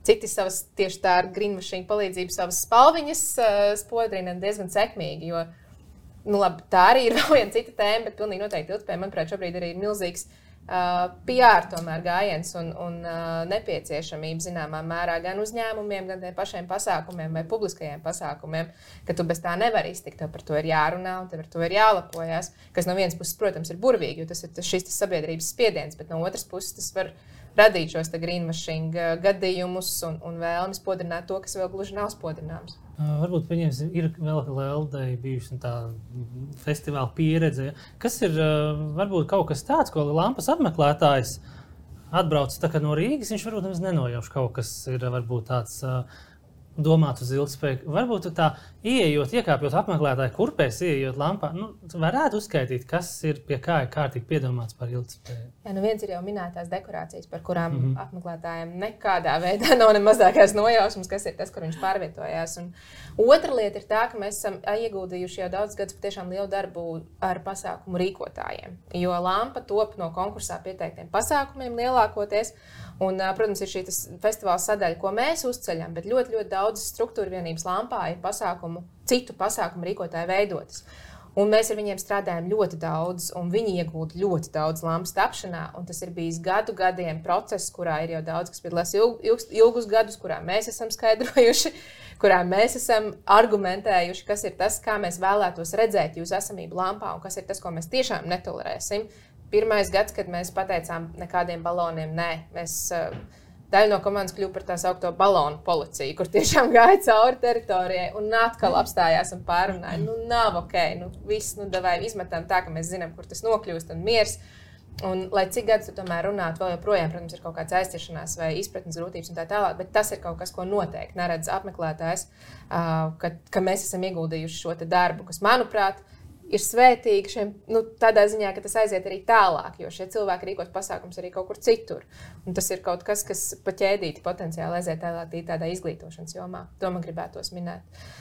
C: citi savas tieši tā ar Green Machine palīdzību savas spalviņas uh, spodrina diezgan sekmīgi, jo nu, labi, tā arī ir vēl viena cita tēma, bet pilnīgi noteikti ilgtspēja, manuprāt, šobrīd arī ir milzīgs uh, P R tomēr gājiens un, un uh, nepieciešamība zināmā mērā gan uzņēmumiem, gan tiem pašiem pasākumiem vai publiskajiem pasākumiem, ka tu bez tā nevari iztikt, tev par to ir jārunā un tev par to ir jālapojas, kas no vienas puses, protams, ir burvīgi, jo tas ir tas, šis tas sabiedrības spiediens, bet no otras puses tas var radīt šos te Green Machine gadījumus un, un vēlmes spodrināt to, kas vēl gluži nav spodrināms.
A: Uh, varbūt viņiem ir vēl Leldei bijusi tā festivāla pieredze. Kas ir uh, varbūt kaut kas tāds, ko lampas apmeklētājs atbrauc tā kā no Rīgas, viņš varbūt nemaz nenojauš kaut kas ir varbūt tāds uh, domāt uz ilgspēju. Varbūt tā ieejot, iekāpjot apmeklētāju kurpēs, ieejot lampā, nu, varētu uzskaitīt, kas ir pie kā ir kārtīgi piedomāts par ilgspēju.
C: Jā, nu viens ir jau minētās dekorācijas, par kurām mm -hmm. apmeklētājiem nekādā veidā nav ne mazākās nojausmas, kas ir tas, kur viņš pārvietojās. Un otra lieta ir tā, ka mēs esam ieguldījuši jau daudz gadus patiešām lielu darbu ar pasākumu rīkotājiem, jo lampa top no konkursā pieteiktiem pasākumiem lielākoties. Un, protams, ir šī festivāla sadaļa, ko mēs uzceļam, bet ļoti, ļoti daudz struktūra vienības lampā ir pasākumu, citu pasākumu rīkotāju veidotas. Un mēs ar viņiem strādājam ļoti daudz, un viņi iegūda ļoti daudz lampas tapšanā. Un tas ir bijis gadu gadiem process, kurā ir jau daudz, kas piedalās ilg, ilg, ilgus gadus, kurā mēs esam skaidrojuši, kurā mēs esam argumentējuši, kas ir tas, kā mēs vēlētos redzēt jūsu esamību lampā, un kas ir tas, ko mēs tiešām netolerēsim. Pirmais gads, kad mēs pateicām nekādiem baloniem, nē, mēs daļa no komandas kļuva par tā saukto balonu policiju, kur tiešām gāja cauri teritorijai un atkal apstājās un pārunāja. Nu, nav ok, nu, viss, nu, davai izmetam tā, ka mēs zinām, kur tas nokļūst un miers. Un, lai cik gadus tu tomēr runātu, vēl joprojām, protams, ir kaut kāds aizķeršanās vai izpratnes grūtības un tā tālāk, bet tas ir kaut kas, ko noteikti neredz apmeklētājs, ka, ka mēs esam ieguldījuši šo te darbu, kas, manuprāt, ir svētīgi šiem, nu, tādā ziņā, ka tas aiziet arī tālāk, jo šie cilvēki rīkos pasākums arī kaut kur citur. Un tas ir kaut kas, kas pa ķēdīti potenciāli aiziet tālāk tādā izglītošanas jomā. To man gribētos minēt.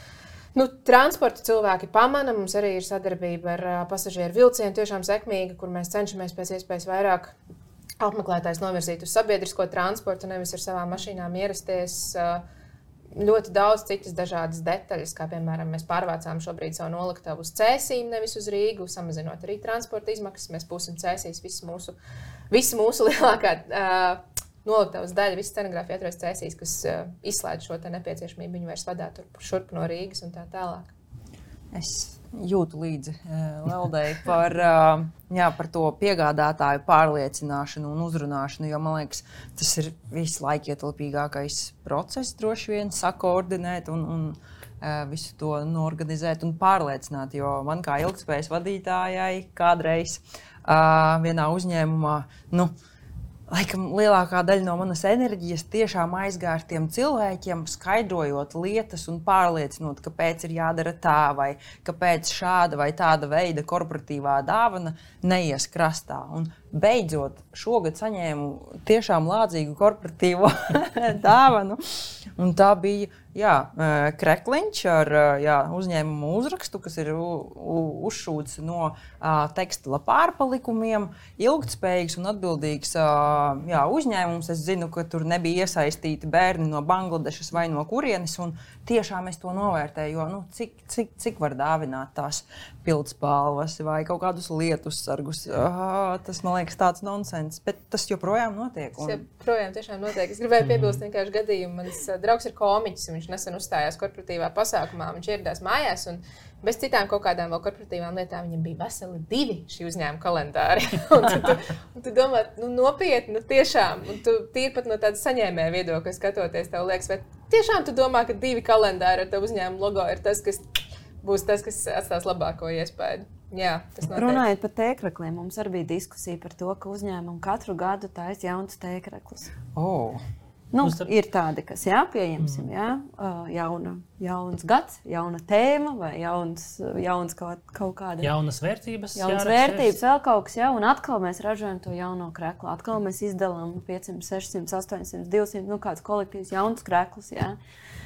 C: Nu, transporta cilvēki pamana, mums arī ir sadarbība ar uh, pasažieru vilcienu tiešām sekmīga, kur mēs cenšamies pēc iespējas vairāk apmeklētājs novirzīt uz sabiedrisko transportu, nevis ar savām mašīnām ierasties. Uh, Ļoti daudz citas dažādas detaļas, kā piemēram mēs pārvācām šobrīd savu noliktavu uz Cēsīm, nevis uz Rīgu, samazinot arī transporta izmaksas. Mēs būsim Cēsīs, visa mūsu, visa mūsu lielākā uh, noliktavas daļa, visa scenogrāfija atrodas Cēsīs, kas uh, izslēdz šo te nepieciešamību viņu vairs vadāt šurp no Rīgas un tā tālāk.
D: Es jūtu līdzi uh, Leldei par, uh, jā, par to piegādātāju pārliecināšanu un uzrunāšanu, jo, man liekas, tas ir visu laiku ietilpīgākais process, droši vien, sakoordinēt un, un uh, visu to norganizēt un pārliecināt, jo man kā ilgtspējas vadītājai kādreiz uh, vienā uzņēmumā, nu, laikam lielākā daļa no manas enerģijas tiešām aizgāja ar tiem cilvēkiem, skaidrojot lietas un pārliecinot, kāpēc ir jādara tā, vai kāpēc šāda vai tāda veida korporatīvā dāvana neies krastā. Un beidzot, šogad saņēmu tiešām lādzīgu korporatīvo dāvanu. Un tā bija jā, krekliņš ar jā, uzņēmumu uzrakstu, kas ir uzšūts no tekstila pārpalikumiem, ilgtspējīgs un atbildīgs jā, uzņēmums. Es zinu, ka tur nebija iesaistīti bērni no Bangladešas vai no kurienes, un tiešām es to novērtēju, jo nu, cik, cik, cik var dāvināt tās pildspalvas vai kaut kādus lietussargus. Ah, tas, man liekas, tāds nonsens, bet tas joprojām notiek. Un...
C: Tas joprojām tiešām notiek. Es gribēju piebilst vienkārši gadījumu. Mans draugs ir komiķis, un viņš nesen uzstājās korporatīvā pasākumā. Viņš ieradās mājās, un bez citām kaut kādām vēl korporatīvām lietām viņam bija veseli divi šī uzņēmuma kalendāri. un, tu, tu, un tu domā, nu nopietni, nu tiešām, un tu tīri pat no tādas saņēmēja viedokļa skatoties, tev liekas, vai tiešām tu domā, ka divi kalendāri ar tev uzņēmumu logo ir tas, kas būs tas, kas atstās labāko iespēju. Jā, tas noteikti.
B: Runājot par tēkrekliem, mums arī bija diskusija par to, ka uzņēmumi katru gadu taisa jaunas tēkreklus.
D: Oh.
B: Nu, ir tādi, kas jā, pieņemsim, jā, jauna, jauns gads, jauna tēma vai jauns, jauns kaut, kaut kāda.
A: Jaunas vērtības.
B: Jaunas vērtības, vēl kaut kas, jā, un atkal mēs ražojam to jauno kreklu. Atkal mēs izdalām piecsimt, sešsimt, astoņsimt, divsimt, nu kāds kolektīvs jauns kreklus, jā.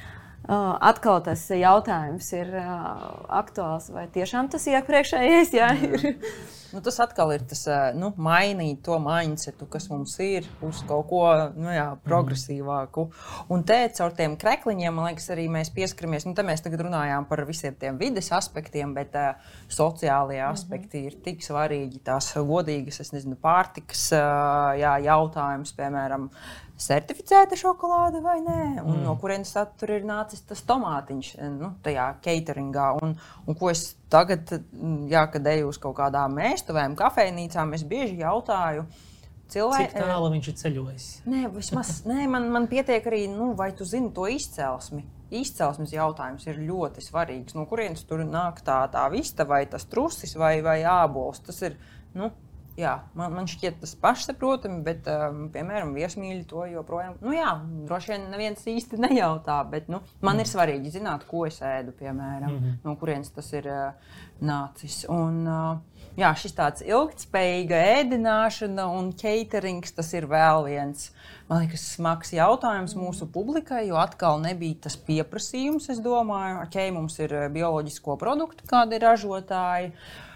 B: Uh, atkal tas jautājums ir uh, aktuāls, vai tiešām tas iepriekšējais jā, ir?
D: Nu, tas atkal ir tas, nu, mainīt to mindsetu, kas mums ir, uz kaut ko nu, jā, progresīvāku. Un te caur tiem krekliņiem, man liekas, arī mēs pieskaramies. Nu, te mēs tagad runājām par visiem tiem vides aspektiem, bet uh, sociālie aspekti ir tik svarīgi. Tās godīgas, es nezinu, pārtikas uh, jā, jautājums, piemēram, certificēta šokolāde vai nē, un mm. no kurienes tur ir nācis tas tomātiņš nu, tajā cateringā. Un, un ko es tagad, jā, kad eju uz kaut kādām mēstuvēm, kafejnīcām, es bieži jautāju cilvēkiem,
A: cik tālu viņš ir ceļojis?
D: Nē, vismaz, nē man, man pietiek arī, nu, vai tu zini to izcelsmi. Izcelsmes jautājums ir ļoti svarīgs. No kurienes tur nāk tā, tā vista vai tas trusis vai, vai ābols. Tas ir, nu, jā, man, man šķiet tas pašsaprotami, bet, um, piemēram, viesmīļi to joprojām, nu jā, droši vien neviens īsti nejautā, bet, nu, man mm. ir svarīgi zināt, ko es ēdu, piemēram, mm-hmm. no kurienes tas ir uh, nācis. Un, uh, jā, šis tāds ilgtspējīga ēdināšana un caterings, tas ir vēl viens, man liekas, smags jautājums mm. mūsu publikai, jo atkal nebija tas pieprasījums, es domāju, ok, mums ir bioloģisko produktu, kādi ir ražotāji,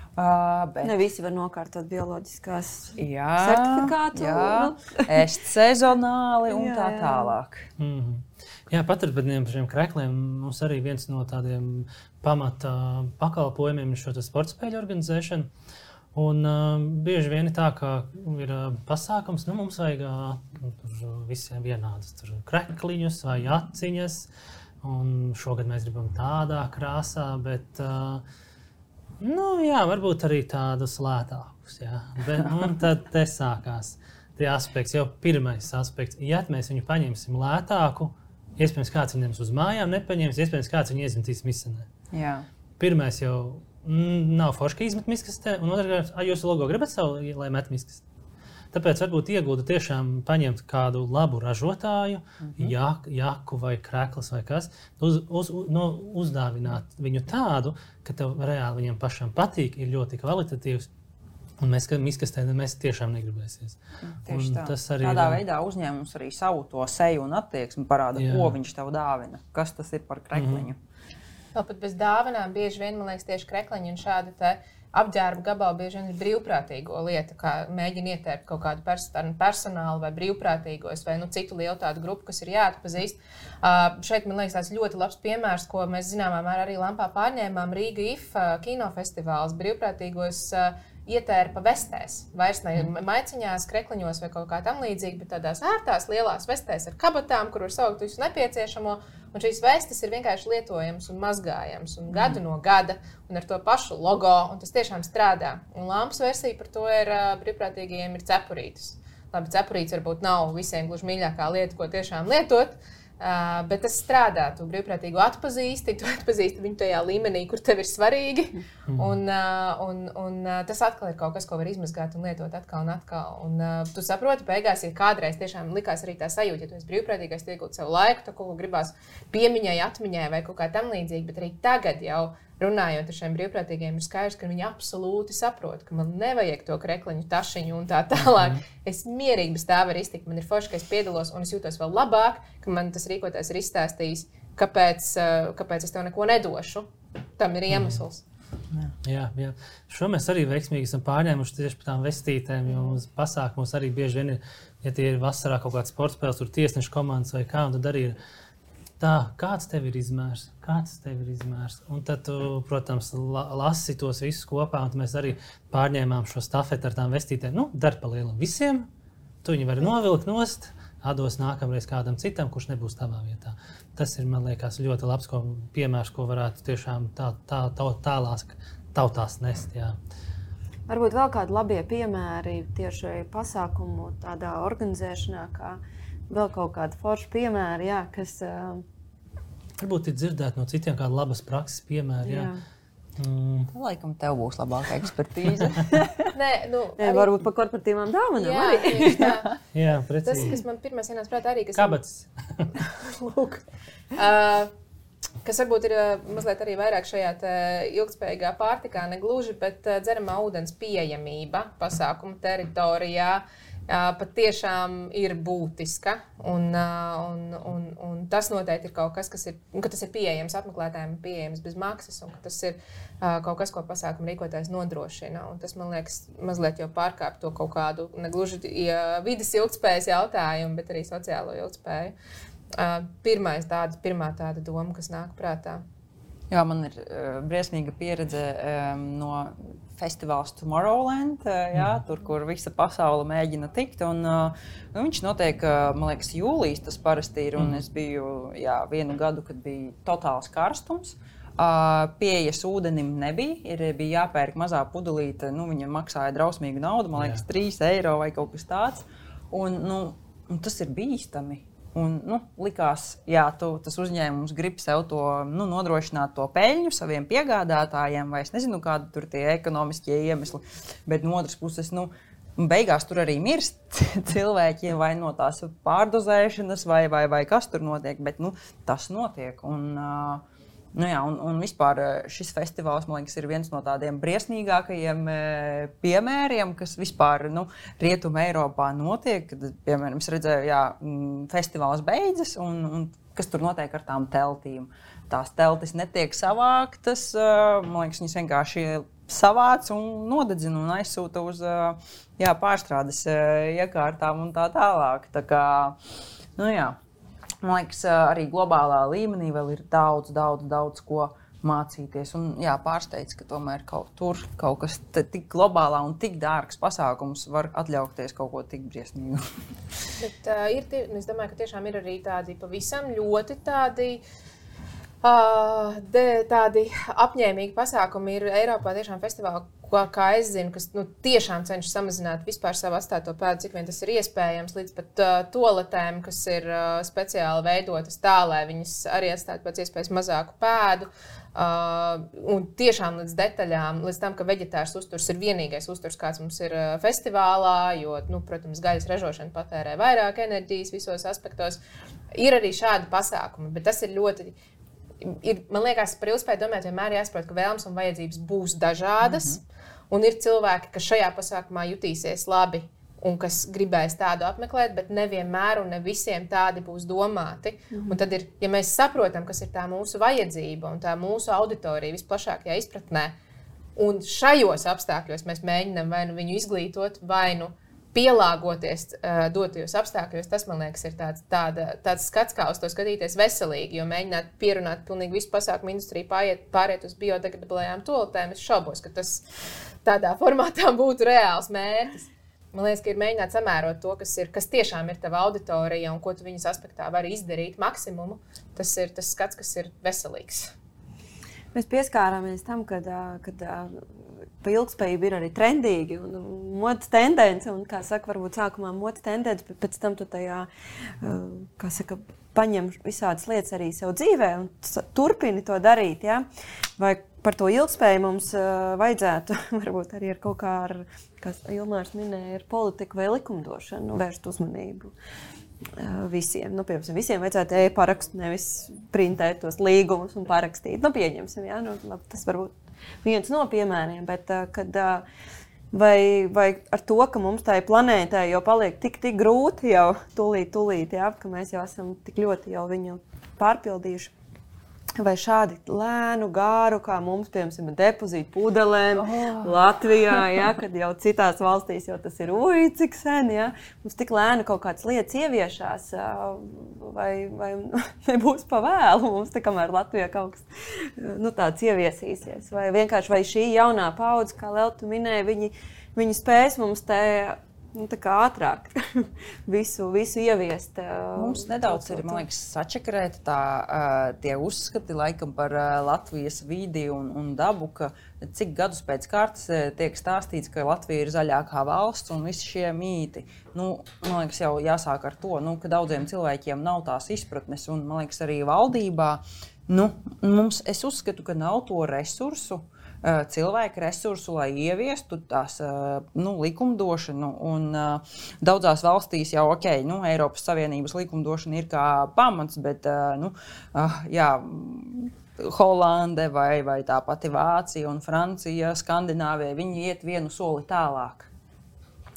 D: Uh, bet...
B: Ne visi var nokārtot bioloģiskās
D: jā,
B: certifikātu.
D: Jā, ēst sezonāli un jā, tā tālāk.
A: Mm-hmm. Jā, paturpinājumiem par šiem krekliem mums arī viens no tādiem pamata pakalpojumiem ir šo sportspēļu organizēšanu. Un uh, bieži vien ir tā, ka ir uh, pasākums, nu mums vajag uh, visiem vienādas tur krekliņus vai aciņas. Un šogad mēs gribam tādā krāsā, bet... Uh, Nu, jā, varbūt arī tādus lētākus. Jā. Bet, un tad te sākās tie aspekti. Jau pirmais aspekts, ja mēs viņu paņemsim lētāku, iespējams, kāds viņu uz mājām nepaņems, iespējams, kāds viņu izmetīs misanē.
D: Jā.
A: Pirmais jau mm, nav forši, ka izmet miskastē, un otrkārt, a, jūsu logo gribat savu, lai met miskastē? Tāpēc varbūt iegūtu tiešām paņemt kādu labu ražotāju, mm-hmm. jak, jaku vai kreklas vai kas, uz, uz, no, uzdāvināt viņu tādu, ka tev reāli viņam pašam patīk, ir ļoti kvalitatīvs, un mēs, miskastē, mēs tiešām negribēsies.
D: Tieši tā.
A: Tas arī
D: Tādā
A: ir,
D: veidā uzņēmums arī savu to seju un attieksmi parāda, jā. Ko viņš tev dāvina, kas tas ir par krekliņu.
C: Mm-hmm. Vēl pat bez dāvanām bieži vien, man liekas, tieši krekliņi un šādi te apģērba gabali bieži vien ir brīvprātīgo lieta, kā mēģina ietērpt kaut kādu person, personālu vai brīvprātīgos vai nu, citu lielu tādu grupu, kas ir jāatpazīst. Uh, šeit, man liekas, tas ļoti labs piemērs, ko mēs zināmā mērā arī Lampā pārņēmām. Rīga I F uh, kinofestivāls brīvprātīgos uh, ietērpa vestēs. Vairs ne maiciņās, krekliņos vai kaut kā tam līdzīgi, bet tādās ērtās lielās vestēs ar kabatām, kur var saukt visu nepieciešamo. Un šīs vestes ir vienkārši lietojamas un mazgājamas un gadu no gada un ar to pašu logo, un tas tiešām strādā. Un lampas versija par to ir uh, brīvprātīgajiem ir cepurītes. Labi, cepurītes varbūt nav visiem gluži mīļākā lieta, ko tiešām lietot, uh, bet tas strādā. Tu brīvprātīgu atpazīsti, tu atpazīsti viņu tajā līmenī, kur tev ir svarīgi. Mm. Un, uh, un, un uh, tas atkal ir kaut kas, ko var izmazgāt un lietot atkal un atkal. Un uh, tu saproti, beigās, ja kādreiz tiešām likās arī tā sajūta, ja tu esi brīvprātīgais, iegūt savu laiku, tu kaut ko gribās piemiņai, atmiņai vai kaut kā tam līdzīgi, bet arī tagad jau runājot ar šiem brīvprātīgiem, ir skaidrs, ka viņi absolūti saprot, ka man nevajag to krekliņu, tašiņu un tā tālāk. Mm-hmm. Es mierīgi bez tā varu iztikt, man ir forši, ka es piedalos un es jūtos vēl labāk, ka man tas rīkotājs ir izstāstījis, kāpēc, kāpēc es tev neko nedošu. Tam ir iemesls.
A: Mm. Jā, jā. Šo mēs arī veiksmīgi esam pārņēmuši tieši par tām vestītēm, jo uz pasākumos arī bieži vien ir, ja tie ir vasarā kaut kāds sportspēles, tur tiesnešu komandas vai kā, un tad arī ir tā, kāds tev ir izmērs, kāds tev ir izmērs. Un tad tu, protams, la, lasi tos visus kopā, un mēs arī pārņēmām šo stafeti ar tām vestītēm. Nu, dar pa lielam visiem, tu viņu vari novilkt nost, atdos nākamreiz kādam citam, kurš nebūs tavā vietā. Tas ir, man liekas, ļoti labs ko, piemērs, ko varētu tiešām tā, tā, tā, tālās tautās nest. Jā.
B: Varbūt vēl kādi labie piemēri tieši pasākumu tādā organizēšanā, kā vēl kaut kāda forša piemēra, jā, kas... Uh...
A: Varbūt ir dzirdēt no citiem kāda labas prakses piemēra, jā. jā.
D: Mm. Laikam tev būs labāka ekspertīze.
C: Nē, nu...
B: Nē, arī... varbūt par korporatīvām dāvanām
C: jā,
B: arī.
C: Jā,
A: jā, precīzi.
C: Tas, kas man pirmais ienāca prātā arī, kas...
A: Kabats.
C: Lūk. Uh, kas varbūt ir mazliet arī vairāk šajā ilgtspējīgā pārtikā, ne gluži, bet dzeramā ūdens pieejamība pasākuma teritorijā. patiešām ir būtiska. Un, un, un, un tas noteikti ir kaut kas, kas ir, ka tas ir pieejams apmeklētājiem, pieejams bez maksas, un ka tas ir kaut kas, ko pasākuma rīkotājs nodrošina. Un tas, man liekas, mazliet jau pārkāp to kaut kādu negluži ja vides ilgtspējas jautājumu, bet arī sociālo ilgtspēju. Pirmais tāda, pirmā tāda doma, kas nāk prātā.
D: Jā, man ir uh, briesmīga pieredze um, no festivāls Tomorrowland, uh, jā, mm. tur, kur visa pasaule mēģina tikt. Un, uh, nu, viņš notiek, uh, man liekas, jūlijas tas parasti ir. Un mm. es biju jā, vienu gadu, kad bija totāls karstums. Uh, pieejas ūdenim nebija, ir, bija jāpērk mazā pudelīte. Nu, viņa maksāja drausmīgu naudu, man liekas, trīs eiro vai kaut kas tāds. Un, nu, un tas ir bīstami. Un, nu, likās, jā, tu, tas uzņēmums grib sev to, nu, nodrošināt to peļņu saviem piegādātājiem, vai es nezinu, kādi tur tie ekonomiskie iemesli. Bet no otras puses, nu, beigās tur arī mirst cilvēki vai no tās pārdozēšanas, vai, vai, vai kas tur notiek. Bet nu, tas notiek. Un, uh, nu, jā, un, un vispār šis festivāls, man liekas, ir viens no tādiem briesmīgākajiem piemēriem, kas vispār nu, Rietuma Eiropā notiek. Kad, piemēram, es redzēju, jā, festivāls beidzas, un, un kas tur notiek ar tām teltīm. Tās teltis netiek savāktas, man liekas, viņas vienkārši savāc un nodedzina un aizsūta uz jā, pārstrādes iekārtām un tā tālāk. Tā kā, nu jā. Man liekas, arī globālā līmenī vēl ir daudz, daudz, daudz ko mācīties. Un jā, pārsteidz, ka tomēr kaut tur kaut kas tik globālā un tik dārgs pasākums var atļauties kaut ko tik briesmīgu.
C: Bet uh, ir, tie, es domāju, ka tiešām ir arī tādi pavisam ļoti tādi, uh, de, tādi apņēmīgi pasākumi. Ir Eiropā tiešām festivāli, ko, kā es zinu, kas nu, tiešām cenšas samazināt vispār savu atstāto pēdu, cik vien tas ir iespējams, līdz pat uh, toaletēm, kas ir uh, speciāli veidotas tā, lai viņas arī atstātu pēc iespējas mazāku pēdu. Uh, un tiešām līdz detaļām, līdz tam, ka veģetārs uzturs ir vienīgais uzturs, kāds mums ir uh, festivālā, jo, nu, protams, gaļas ražošana patērē vairāk enerģijas visos aspektos. Ir arī šādi pasākumi, bet tas ir ļoti... Ir, man liekas, par ilgspēju domāt, vienmēr jāsaprot, ka vēlmes un vajadzības būs dažādas, mm-hmm. un ir cilvēki, kas šajā pasākumā jutīsies labi un kas gribēs tādu apmeklēt, bet nevienmēr un ne visiem tādi būs domāti. Mm-hmm. Un tad ir, ja mēs saprotam, kas ir tā mūsu vajadzība un tā mūsu auditorija visplašākajā izpratnē, un šajos apstākļos mēs mēģinām vai nu viņu izglītot, vai nu pielāgoties uh, dotajos apstākļos, tas, man liekas, ir tāds, tāda, tāds skats, kā uz to skatīties veselīgi, jo mēģināt pierunāt pilnīgi visu pasākumu industriju pāriet, pāriet uz biodegradabilajām toaletēm, es šaubos, ka tas tādā formātā būtu reāls mērķis. Man liekas, ka ir mēģināt samērot to, kas, ir, kas tiešām ir tava auditorija un ko tu viņas aspektā vari izdarīt maksimumu. Tas ir tas skats, kas ir veselīgs.
B: Mēs pieskārāmies tam, kad, kad pa ilgspējību ir arī trendīgi un modes tendence, un, kā saka, varbūt sākumā modes tendence, bet pēc tam tu tajā, kā saka, paņem visādas lietas arī sev dzīvē un turpini to darīt, ja? Vai par to ilgspēju mums vajadzētu, varbūt arī ar kaut kā, ar, kā Ilmārs minēja, ar politiku vai likumdošanu vērst uzmanību. Visiem, nu, piemēram, visiem vajadzētu e-parakstu, nevis printēt tos līgumus un parakstīt. Nu, pieņemsim, jā, nu, labi, tas varbūt viens no piemēriem, bet kad, vai, vai ar to, ka mums tai planētai jau paliek tik, tik grūti jau tūlīt, tūlīt, jā, ka mēs jau esam tik ļoti jau viņu pārpildījuši, vai šādi lēnu, gāru, kā mums, piemēram, depozītu pudelēm oh. Latvijā, ja, kad jau citās valstīs jau tas ir uj, cik sen, ja, mums tik lēnu kaut kādas lietas ieviešās, vai, vai nebūs pa vēlu mums, tā kamēr Latvijā kaut kas nu, tāds ieviesīsies. Vai vienkārši vai šī jaunā paudze, kā Lelta minēja, viņi, viņi spēs mums te nu, tā kā ātrāk visu, visu ieviest.
D: Mums nedaudz ir, man liekas, sačakarēt tā, tie uzskati laikam par Latvijas vidi un, un dabu, ka cik gadus pēc kārtas tiek stāstīts, ka Latvija ir zaļākā valsts un visi šie mīti. Nu, man liekas, jau jāsāk ar to, nu, ka daudziem cilvēkiem nav tās izpratnes un, man liekas, arī valdībā. Nu, mums, es uzskatu, ka nav to resursu, cilvēku resursu, lai ieviestu tās nu, likumdošanu. Un, uh, daudzās valstīs jau ok, nu, Eiropas Savienības likumdošana ir kā pamats, bet uh, nu, uh, jā, Holande vai, vai tā pati Vācija un Francija, Skandināvija, viņi iet vienu soli tālāk.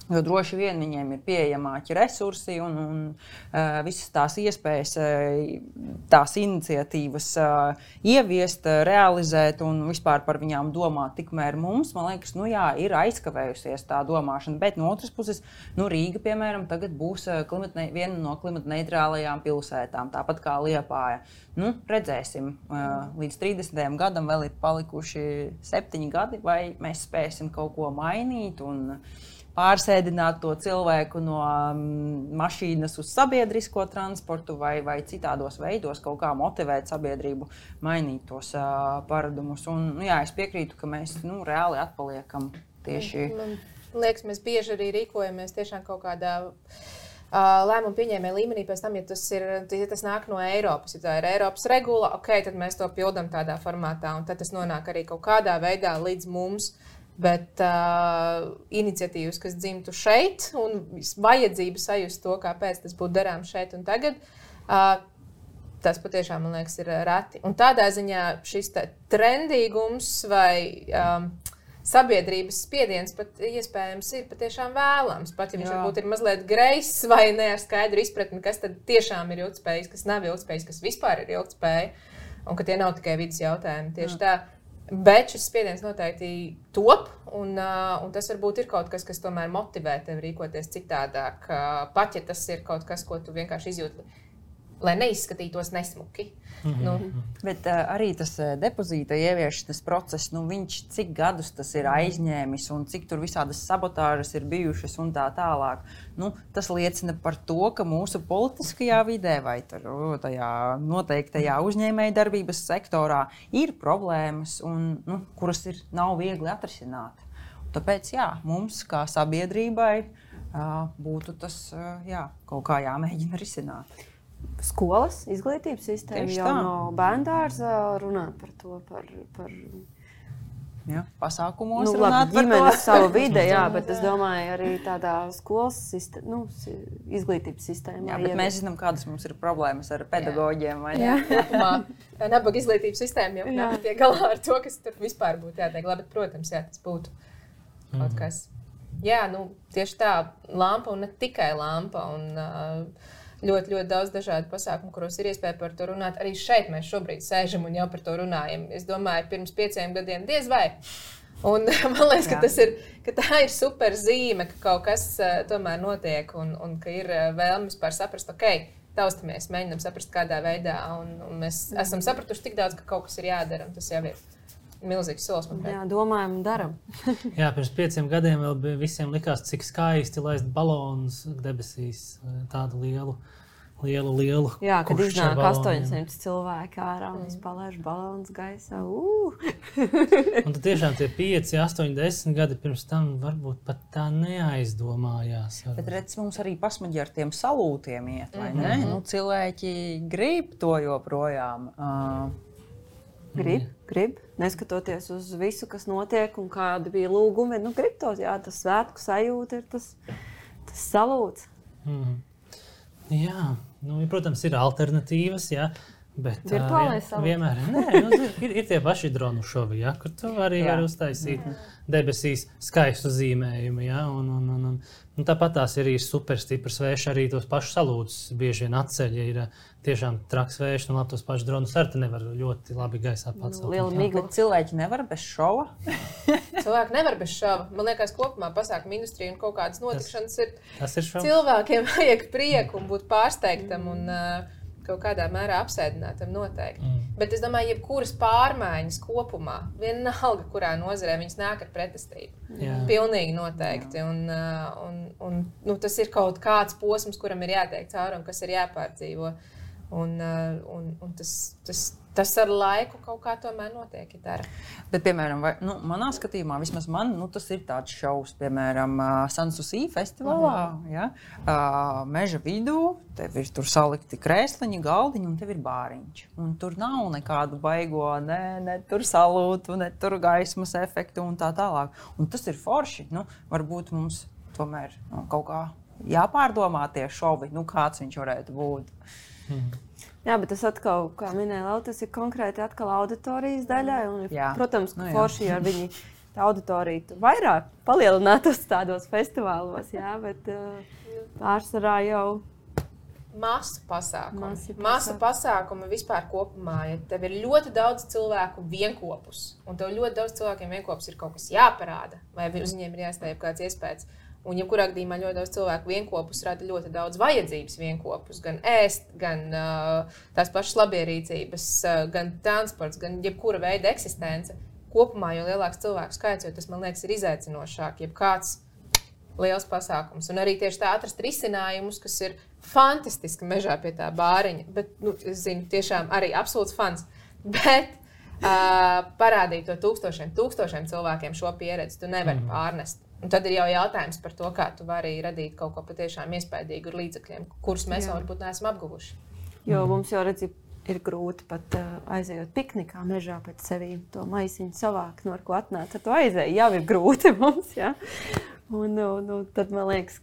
D: Jo droši vien viņiem ir pieejamāki resursi un, un uh, visas tās iespējas, uh, tās iniciatīvas uh, ieviest, uh, realizēt un vispār par viņām domāt. Tikmēr mums, man liekas, nu jā, ir aizkavējusies tā domāšana. Bet no otras puses, nu Rīga, piemēram, tagad būs uh, klimatne, viena no klimatneitrālajām pilsētām, tāpat kā Liepāja. Nu, redzēsim, uh, līdz trīsdesmitajam gadam vēl ir palikuši septiņi gadi, vai mēs spēsim kaut ko mainīt un pārsēdināt to cilvēku no um, mašīnas uz sabiedrisko transportu vai, vai citādos veidos kaut kā motivēt sabiedrību mainīt tos uh, paradumus. Un, nu, jā, es piekrītu, ka mēs nu, reāli atpaliekam tieši.
C: Man liekas, mēs bieži arī rīkojamies tiešām kaut kādā uh, lēmumu pieņēmēja līmenī pēc tam, ja tas, ir, ja tas nāk no Eiropas. Ja tā ir Eiropas regula, ok, tad mēs to pildam tādā formātā, un tad tas nonāk arī kaut kādā veidā līdz mums. Bet uh, iniciatīvas, kas dzimtu šeit, un vajadzība sajust to, kāpēc tas būtu darāms šeit un tagad, uh, tas patiešām, man liekas, ir reti. Un tādā ziņā šis trendīgums vai um, sabiedrības spiediens pat iespējams ir patiešām vēlams. Pat ja viņš Jā. varbūt ir mazliet greiss vai ne ar skaidru izpratni, kas tad tiešām ir ilgtspējīgs, kas nav ilgtspējīgs, kas vispār ir ilgtspēja, un ka tie nav tikai vidas jautājumi. Tieši Jā. tā. Bet šis spiediens noteikti top, un, uh, un tas varbūt ir kaut kas, kas tomēr motivē tevi rīkoties citādāk. Uh, pat ja tas ir kaut kas, ko tu vienkārši izjūti, lai neizskatītos nesmuki. Mm-hmm. Nu.
D: Bet uh, arī tas uh, depozīta ieviešanas process, nu, viņš cik gadus tas ir aizņēmis un cik tur visādas sabotāžas ir bijušas un tā tālāk. Nu, tas liecina par to, ka mūsu politiskajā vidē vai tajā noteiktajā uzņēmējdarbības sektorā ir problēmas, un, nu, kuras ir, nav viegli atrisināt. Tāpēc jā, mums kā sabiedrībai uh, būtu tas uh, jā, kaut kā jāmēģina risināt.
B: Skolas, izglītības sistēma jau no bērndārza runā par to, par, par
D: jā, pasākumos
B: nu,
D: runāt
B: labi,
D: par to.
B: Savu vide, jā, bet es domāju arī tādā skolas sistēma, nu, izglītības sistēmā.
D: Jā, bet ievies. Mēs zinām, kādas mums ir problēmas ar pedagoģiem. Vai
C: jā, kopumā nabaga izglītības sistēma jau nav tiek galā ar to, kas tur vispār būtu jātiek. Labi, bet, protams, jā, tas būtu kaut mm. kas. Jā, nu, tieši tā, lampa un ne tikai lampa. Un, uh, Ļoti, ļoti daudz dažādu pasākumu, kuros ir iespēja par to runāt. Arī šeit mēs šobrīd sēžam un jau par to runājam. Es domāju, pirms pieciem gadiem diez vai. Un man liekas, ka, tas ir, ka tā ir super zīme, ka kaut kas uh, tomēr notiek un, un ka ir uh, vēlmes par saprast, ok, taustamies, mēģinam saprast kādā veidā. Un, un mēs mm. esam sapratuši tik daudz, ka kaut kas ir jādara. Tas jau ir milzīgs solis, manuprāt.
B: Jā, domājam un daram.
A: Jā, pirms pieciem gadiem vēl bija visiem likās, cik skaisti laist balonus debesīs, tādu lielu, lielu, lielu.
B: Jā, kad iznāk astoņsimt cilvēki ārā un mm. palaiž balonus gaisā. Uh!
A: Un tad tiešām tie pieci, astoņi, desmit gadi pirms tam varbūt pat tā neaizdomājās. Varbūt.
D: Bet redz, mums arī pasmaģi ar tiem salūtiem iet, vai
C: mm-hmm.
D: ne? Nu, cilvēki grib to joprojām. Uh,
B: Grib, grib, neskatoties uz visu, kas notiek un kādi bija lūgumi. Nu, grib tos, jā, tas svētku sajūta ir tas, tas salūts.
A: Mm. Jā, nu, protams, ir alternatīvas, jā, bet
B: virtuālais
A: uh, vien, vienmēr nē, nu, ir, ir tie paši dronu šovi, jā, kur tu arī vari uztaisīt mm-hmm. debesīs skaistu zīmējumu, jā, un, un, un, un, un tāpat tās ir super stipras vējš, arī tos pašus salūtus bieži vien atceļ, ja ir tiešām traks vējš, un labi, tos pašus dronus arī nevar ļoti labi gaisā pacelt.
B: Liela migla.
D: Cilvēki nevar bez šova?
C: Cilvēki nevar bez šova. Man liekas, kopumā pasākuma industrija un kaut kādas notikšanas
A: tas,
C: ir,
A: tas ir
C: cilvēkiem vajag prieku un būt pārsteigtam un uh, kaut kādā mērā apsēdinātam noteikti. Mm. Bet es domāju, jebkuras pārmaiņas kopumā, vienalga, kurā nozarē, viņas nāk ar pretestību.
A: Jā.
C: Pilnīgi noteikti. Un, uh, un, un, nu, tas ir kaut kāds posms, kuram ir jātiek cauri un kas ir jāpārdzīvo. Un, un, un tas, tas, tas ar laiku kaut kā tomēr notiek, ja dara.
D: Bet, piemēram, vai, nu, manā skatījumā, vismaz man, nu, tas ir tāds šovs, piemēram, Sanssouci festivālā, uh-huh. ja? uh, meža vidū, tev ir tur salikti krēsliņi, galdiņi un tev ir bāriņš. Un tur nav nekādu baigo, ne, ne tur salūtu, ne tur gaismas efektu un tā tālāk. Un tas ir forši. Nu, varbūt mums tomēr nu, kaut kā jāpārdomā tie šovi, nu, kāds viņš varētu būt.
A: Mm.
B: Jā, bet tas atkal, kā minēja Lau, tas ir konkrēti atkal auditorijas daļai. Un,
D: jā.
B: Protams, ka
D: nu,
B: forši, ja viņi tā auditorija tur vairāk palielinātos tādos festivālos, jā, bet uh, pārsvarā jau
C: Masu pasākumi.
B: Masu pasākumi.
C: Masu pasākumi vispār kopumā. Ja tev ir ļoti daudz cilvēku vienkopus, un tev ļoti daudz cilvēkiem vienkopus ir kaut kas jāparāda, vai uz viņiem ir jāstāj kāds iespējas. Un, ja kurā gadījumā ļoti daudz cilvēku vienkopus rada ļoti daudz vajadzības vienkopus, gan ēst, gan uh, tās pašas labierīcības, uh, gan transports, gan jebkura veida eksistence. Kopumā, jo lielāks cilvēku skaits, jo tas, man liekas, ir izaicinošāk, jeb kāds liels pasākums. Un arī tieši tā atrast risinājumus, kas ir fantastiski mežā pie tā bāriņa. Bet, nu, es zinu, tiešām arī absolūts fans. Bet uh, parādīt to tūkstošiem, tūkstošiem cilvēkiem šo pieredzi tu nevari mm. pārnest. Un tad ir jau jautājums par to, kā tu vari radīt kaut ko patiešām iespējīgu ar līdzekļiem, kurus mēs jau varbūt neesam apguvuši.
B: Jo mm. mums jau redzi, ir grūti pat uh, aizejot piknikā mežā pēc sevīm to maisiņu savākt, no ar ko atnāca, to aizēja. Jau ir grūti mums, jā. Un, un, un tad, man liekas,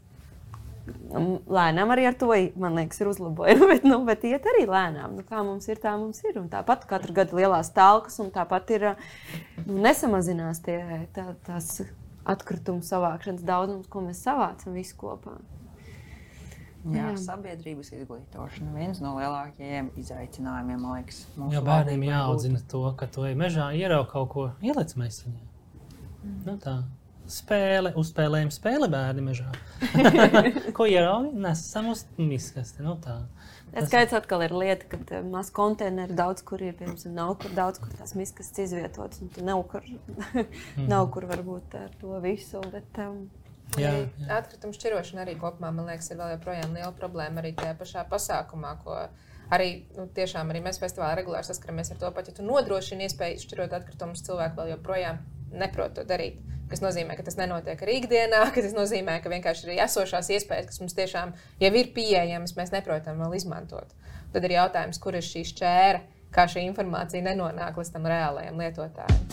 B: lēnām arī ar to, man liekas, ir uzlabojumi, bet, nu, bet iet arī lēnām. Nu, kā mums ir, tā mums ir. Un tāpat katru gadu lielās talkas, un tāpat ir, nu, nesamazinās tie, tā, tās atkritumu savākšanas daudzums, ko mēs savācam visu kopā.
D: Jā, sabiedrības izglītošana viens no lielākajiem izaicinājumiem, man liekas.
A: Jā, bērniem jāaudzina to, ka tu ej mežā, ieraugi kaut ko, ieliec maisiņā. Mm. Nu tā. Spēle, uzspēlējam spēli bērni mežā. Ko ieraugi? Nesam uz miskasti. Nu tā.
B: Tas skaits atkal ir lieta, ka maz konteineri daudz, kur ir, piemēram, nav kur daudz, kur tās miskastes izvietotas. Un tu nav kur, mm. nav kur varbūt ar to visu. Bet, um,
C: jā, jā. Atkritumu šķirošana arī kopumā, man liekas, ir vēl joprojām liela problēma arī tajā pašā pasākumā, ko arī, nu, tiešām arī mēs festivālā regulāri saskaramies ar to pat, ja tu nodrošini iespēju šķirot atkritumus, cilvēki vēl joprojām neprot to darīt. Kas nozīmē, ka tas nenotiek arī ikdienā, ka tas nozīmē, ka vienkārši arī esošās iespējas, kas mums tiešām jau ir pieejamas, mēs neprotam vēl izmantot. Tad ir jautājums, kur ir šī šķēra, kā šī informācija nenonāk līdz tam reālajiem lietotājiem.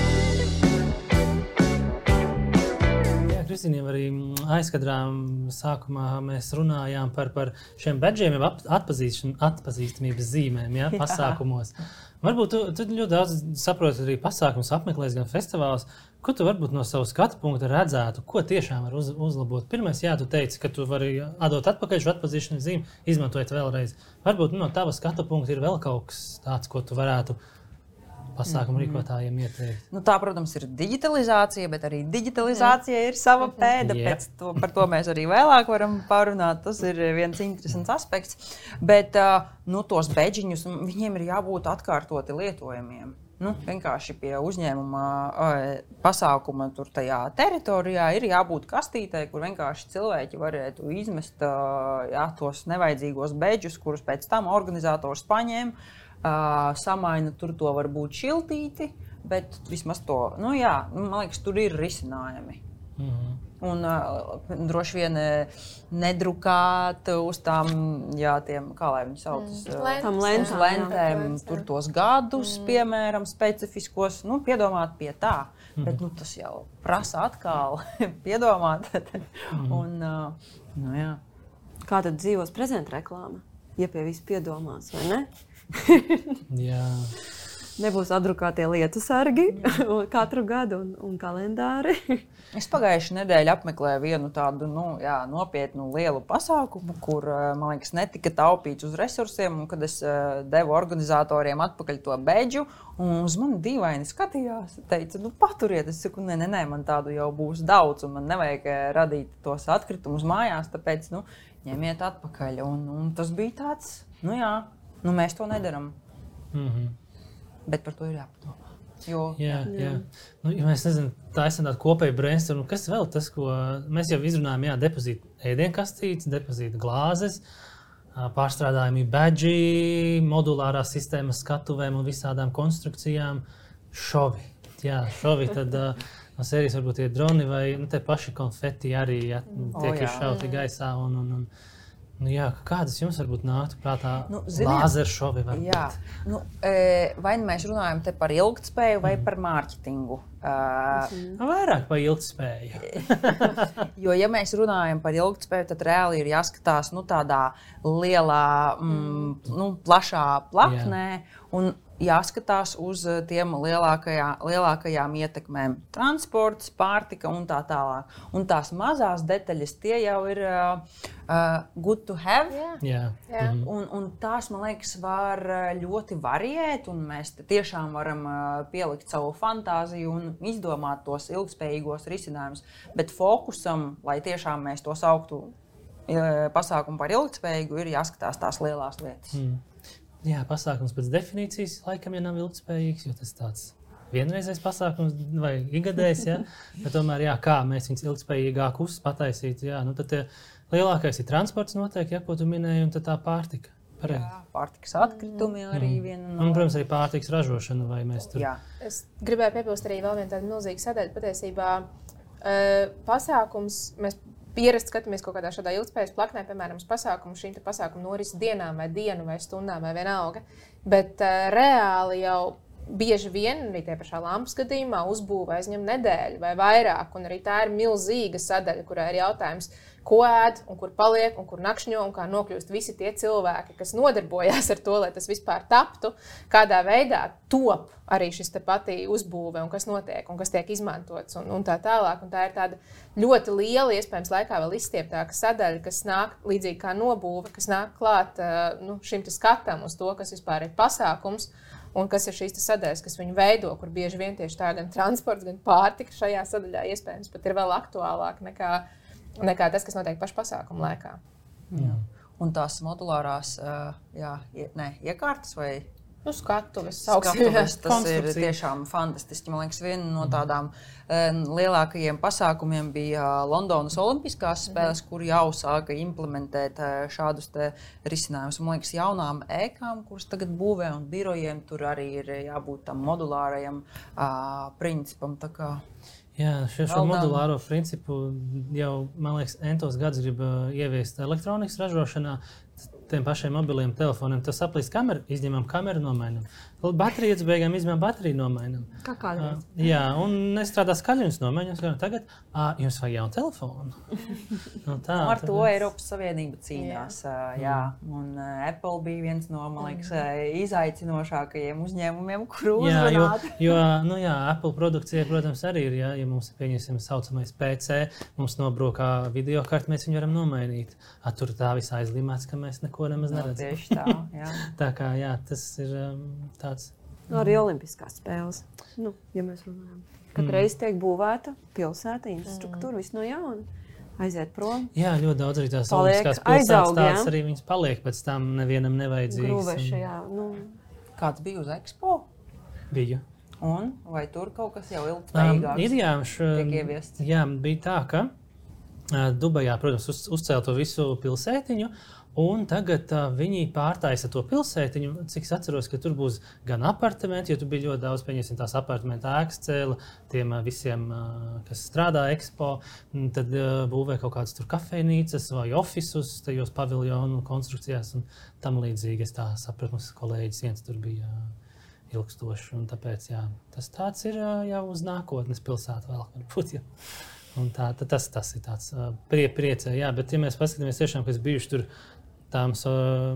A: Jā, Kristīne, arī aizkadrā sākumā mēs runājām par, par šiem bedžiem, atpazīstamības zīmēm, ja, pasākumos. Varbūt tu, tu ļoti daudz saproti arī pasākumus, apmeklēs gan festivālus. Ko tu varbūt no savu skatu punkta redzētu, ko tiešām var uz, uzlabot? Pirmais, jā, tu teici, ka tu vari atdot atpakaļ šo atpazīšanas zīmi, izmantojot vēlreiz. Varbūt no tava skatu punkta ir vēl kaut kas tāds, ko tu varētu pasākumu rīkotājiem ieteikt.
D: Nu, tā, protams, ir digitalizācija, bet arī digitalizācija ir sava pēda. Pēc to, par to mēs arī vēlāk varam parunāt. Tas ir viens interesants aspekts. Bet nu, tos bedžiņus, viņiem ir jābūt atkārtoti lietojamiem. Nu, vienkārši pie uzņēmuma pasākuma tur tajā teritorijā ir jābūt kastītei, kur vienkārši cilvēki varētu izmest jā, tos nevajadzīgos bedžus, kurus pēc tam organizators paņem. Uh, samaina tur to varbūt šiltīti, bet vismaz to, nu jā, man liekas, tur ir risinājumi. Mm-hmm. Un uh, droši vien nedrukāt uz tām, jā, tiem, kā lai viņi saucas,
C: mm.
B: tam
D: lentēm, lentēm
C: jā,
D: tur tos gadus, mm. piemēram, specifiskos, nu, piedomāt pie tā. Mm. Bet, nu, tas jau prasa atkal piedomāt. Mm. Un, uh, nu, jā.
B: Kā tad dzīvos prezenta reklāma? Ja pie visu piedomās, vai ne?
A: Jā.
B: Nebūs atdrukātie lietu sargi katru gadu un, un kalendāri.
D: Es pagājušajā nedēļā apmeklēju vienu tādu nu, jā, nopietnu lielu pasākumu, kur, man liekas, netika taupīts uz resursiem, un kad es uh, devu organizatoriem atpakaļ to bedžu, un uz mani dīvaini skatījās, teica, nu paturiet, es saku, nē, nē, nē, man tādu jau būs daudz, un man nevajag radīt tos atkritumus mājās, tāpēc, nu, ņemiet atpakaļ, un, un tas bija tāds, nu jā, nu mēs to nedaram.
A: Mm-hmm.
D: Bet par to ir jāpadomā. Jo,
A: jā, jā. jā. Nu, ja mēs nezinām, tā esam tāda kopēja brainstorm, kas vēl tas, ko mēs jau izrunājam, jā, depozīt ēdienkastītes, depozīt glāzes, pārstrādājumi bedži, modulārās sistēmas skatuvēm un visādām konstrukcijām, šovi. Jā, šovi, tad no sērijas varbūt tie droni vai nu, te paši konfeti arī jā, tiek oh, izšauti gaisā un, un, un nu jā, kādas jums varbūt nāktu prātā nu, lāzeršovi?
D: Jā, nu, vai mēs runājam te par ilgtspēju vai mm. par mārketingu?
A: Uh, Vairāk par ilgtspēju.
D: Jo, ja mēs runājam par ilgtspēju, tad reāli ir jāskatās nu, tādā lielā, mm, nu, plašā plaknē. Un jāskatās uz tiem lielākajā, lielākajām ietekmēm. Transports, pārtika un tā tālāk. Un tās mazās detaļas, tie jau ir uh, uh, good to have.
C: Jā.
A: Jā.
C: Jā.
A: Mhm.
D: Un, un tās, man liekas, var ļoti variēt, un mēs tiešām varam uh, pielikt savu fantāziju un izdomāt tos ilgspējīgos risinājumus. Bet fokusam, lai tiešām mēs to sauktu uh, pasākumu par ilgspējīgu, ir jāskatās tās lielās lietas.
A: Mm. Jā, pasākums pēc definīcijas laikam ja nav ilgspējīgs, jo tas tāds vienreizējs pasākums vai ikgadējs, ja? Bet tomēr, jā, kā mēs viņus ilgspējīgāk uzpataisīt, jā, nu tad lielākais ir transports noteikti, ja, ko tu minēji, un tad tā pārtika. Pareizi.
D: Jā, pārtikas atkritumi arī
A: Mm.
D: viena
A: Un,
D: no...
A: protams, arī pārtikas ražošana, vai mēs tur...
D: Jā.
C: Es gribēju piebilst arī vēl vienu tādu milzīgu sadaļu. Patiesībā uh, pasākums, mēs pierasti skatāmies kaut kādā šādā ilgspējas plaknē, piemēram, uz pasākumu, šīm te pasākumu norises dienām vai dienu vai stundām vai vienalga. Bet uh, reāli jau bieži vien, arī tie pašā lampas gadījumā, uzbūve aizņem nedēļu vai vairāk, un arī tā ir milzīga sadaļa, kurā ir jautājums, ko ēd, un kur paliek, un kur nakšņo, un kā nokļūst visi tie cilvēki, kas nodarbojās ar to, lai tas vispār taptu, kādā veidā top arī šis te pati uzbūve, un kas notiek, un kas tiek izmantots, un, un tā tālāk. Un tā ir tāda ļoti liela, iespējams, laikā vēl izstieptāka sadaļa, kas nāk līdzīgi kā nobūve, kas nāk klāt nu, šim te skatam uz to, kas vispār ir pasākums, un kas ir šīs sadaļas, kas viņu veido, kur bieži vien tieši tā gan transports, gan pārtika šajā sadaļā iespējams pat ir vēl aktuālāk nekā, nekā tas, kas notiek pašu pasākumu laikā.
D: Jā. Un tās modulārās uh, jā, ie, ne, iekārtas vai
C: Nu, skatuves,
D: skatuves, tas ir
A: konstrukcija.
D: tiešām fantastiski. Man liekas, viena no tādām um, lielākajiem pasākumiem bija Londonas Olimpiskās spēles, kur jau sāka implementēt uh, šādus te risinājumus. Man liekas, jaunām ēkām, kuras tagad būvē un birojiem, tur arī ir jābūt tam modulārajam uh, principam. Tā kā
A: Jā, šo, šo
D: Vēl
A: modulāro principu jau, man liekas, entos gadus grib uh, ieviest elektronikas ražošanā. Tiem pašiem mobiliem telefoniem tas aplīst kameru, izņemam kameru, nomainam. Baterijas beigām izņemam bateriju, nomainam.
B: Kā kādreiz.
A: Uh, jā, un nestrādā skaļums nomainam. Tagad uh, jums vajag jaunu telefonu. Nu, tā,
D: ar
A: tad-
D: to Eiropas Savienība cīnās. Jā. Uh, jā. Un uh, Apple bija viens no, man liekas, uh, izaicinošākajiem uzņēmumiem, kuru
A: Jā, jo,
D: uzrunāt.
A: jo nu jā, Apple produkcija, protams, arī ir. Jā, ja mums ir pieņemsim saucamais P C, mums nobrokā video karti, mēs viņu varam nomainīt. A, tur tā visā aizlīmēts, ka mēs neko nemaz
D: Jā,
A: neredzam.
D: tieši tā, jā.
A: Tā kā jā, tas ir um, tāds.
B: Nu, arī Olimpiskās spēles. Nu, ja mēs runājam. Kad reiz tiek būvēta pilsēta, infrastruktūra, viss no jauna. Aiziet prom.
A: Jā, ļoti daudz arī tās
B: Paliek
A: olimpiskās pilsētas
B: aizaug,
A: tādas
B: jā.
A: arī viņas paliek pēc tam nevienam nevajadzīgas.
B: Grūveši, jā. Nu,
D: Kāds bija uz Expo?
A: Biju.
D: Un vai tur kaut kas jau
A: Um,
D: ilgspējīgāks?
A: ir jā, š,
D: tiek ieviests?
A: jā, bija tā, ka uh, Dubajā, protams, uz, uzcēla to visu pilsētiņu, un tagad uh, viņi pārtaisa to pilsētiņu. Cik es atceros, ka tur būs gan apartamenti, jo tur bija ļoti daudz, pieņemsim, tās apartamentu ēkas cēla tiem uh, visiem, uh, kas strādā Expo, un tad uh, būvē kaut kādas tur kafejnīcas vai ofisus, tajos paviljonu konstrukcijās un tam līdzīgi. Es tā sapratu, mums kolēģis viens tur bija uh, ilgstoši, un tāpēc, jā, tas tāds ir uh, jau uz nākotnes pilsētu vēl, varbūt, jā. Un tā, tā, tas, tas ir tāds uh, prie, priecē, jā, bet ja mēs paskatāmies tiešām, kas bijuši tur tām so,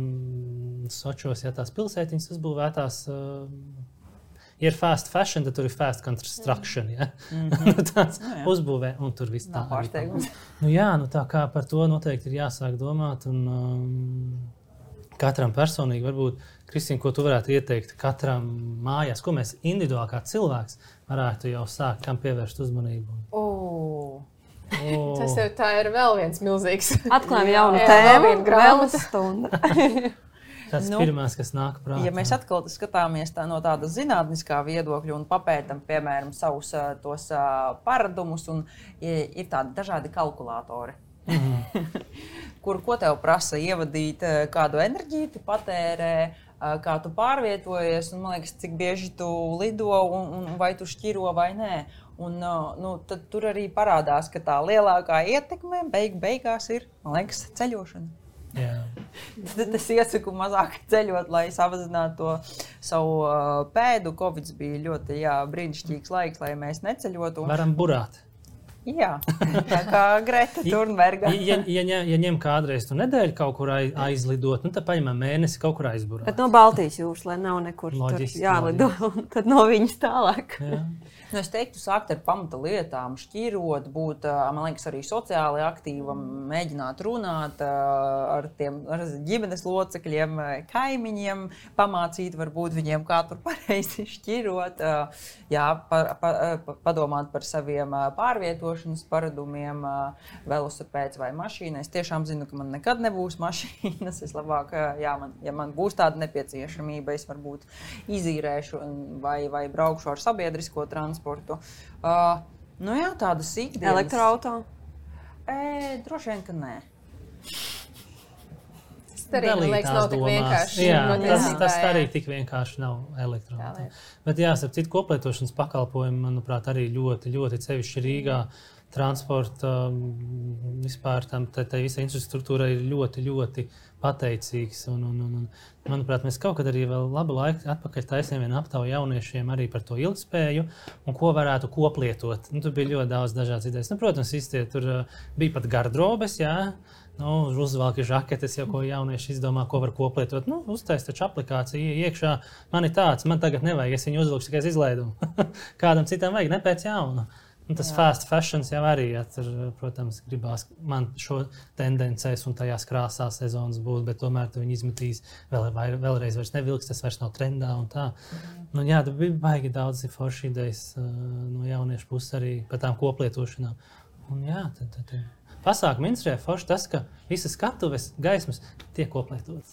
A: Sočos, ja tās pilsētiņas uzbūvētās, uh, ja ir fast fashion, tad tur ir fast construction, ja? Mm-hmm. tāds
D: Nu, jā.
A: uzbūvē, un tur viss tā.
D: Nav pārsteigums.
A: Nu jā, nu tā kā par to noteikti ir jāsāk domāt, un um, katram personīgi varbūt, Kristīna, ko tu varētu ieteikt katram mājās, ko mēs individuāli kā cilvēks varētu jau sākt, kam pievērst uzmanību?
D: Oh.
A: Oh.
C: Tas ir, tā ir vēl viens milzīgs.
B: atklājam jaunu
C: Jā, vēl
B: tēmu,
C: viena grāmata.
B: vēl stunda.
A: Tas
D: Nu,
A: pirmās, kas nāk prātā.
D: Ja mēs atkal skatāmies tā no tāda zinātniskā viedokļa un papētam, piemēram, savus ā, tos ā, paradumus, un i- ir tādi dažādi kalkulātori,
A: Mhm.
D: kur ko tev prasa ievadīt, ā, kādu enerģiju tu patērē, ā, kā tu pārvietojies, un man liekas, cik bieži tu lido un, un vai tu šķiro vai nē. Un, ā, nu, tad tur arī parādās, ka tā lielākā ietekme beig beigās ir, man liekas, ceļošana.
A: Jā.
D: Tad es iesaku mazāk ceļot, lai samazinātu to savu uh, pēdu. Covid bija ļoti jā, brīnišķīgs laiks, lai mēs neceļotu. Un,
A: Varam burāt.
D: Jā, tā kā Greta Thunberga.
A: Ja, ja, ja, ja ņem kādreiz tu nedēļu kaut kur aizlidot, nu, tad paņemam mēnesi kaut kur aizburāt.
B: Bet no Baltijas jūras, lai nav nekur
A: Loģiski,
B: tur jālido, un tad no viņas tālāk.
A: Jā.
D: Nu, es teiktu, sākt ar pamata lietām, šķirot, būt, man liekas, arī sociāli aktīvam, mēģināt runāt ar tiem ar ģimenes locekļiem, kaimiņiem, pamācīt varbūt viņiem, kā tur pareizi šķirot, jā, par, par, padomāt par saviem pārvietošanas paradumiem, velosipēds vai mašīna. Es tiešām zinu, ka man nekad nebūs mašīnas. Es labāk, jā, man, ja man būs tāda nepieciešamība, es varbūt izīrēšu vai, vai braukšu ar sabiedrisko transportu. Sportu. Uh, nu jā, tādas ikdienas.
B: Elektroauto?
D: E, droši vien, ka nē.
C: Tas arī, man liekas, nav tik vienkārši.
A: Jā, tas, tas arī tik vienkārši nav elektroauto. Bet jā, starp citu koplietošanas pakalpojumi, manuprāt, arī ļoti, ļoti sevišķi Rīgā transporta vispār tam, tai, tai visai infrastruktūrai ir ļoti, ļoti pateicīgs. Un, un, un, un, manuprāt, mēs kaut kad arī vēl labu laiku atpakaļ taisījām vienu aptauju jauniešiem arī par to ilgspēju un ko varētu koplietot. Nu, tur bija ļoti daudz dažādas idejas. Nu, protams, iztie, tur uh, bija pat gardrobes, jā. Nu, uzvalki žaketes, jau ko jaunieši izdomā, ko var koplietot. Nu, uztais taču aplikāciju iekšā. Man ir tāds, man tagad nevajag, es viņu uzvilkšu tikai izlaidumu. Kādam citam vajag, ne pēc jauna. Un tas jā. Fast fashion jau arī, ja, tur, protams, gribās man šo tendencēs un tajās krāsās sezonas būs, bet tomēr tu viņi izmetīs vēl, vēlreiz vairs nevilks, tas vairs nav trendā un tā. Mm. Nu, jā, tu bija baigi daudz forši idejas uh, no jauniešu puses arī par tām koplietošanām. Un jā, tad, tad, tad. Pasākuma interesē forši tas, ka visas skatuves gaismas tiek koplietotas.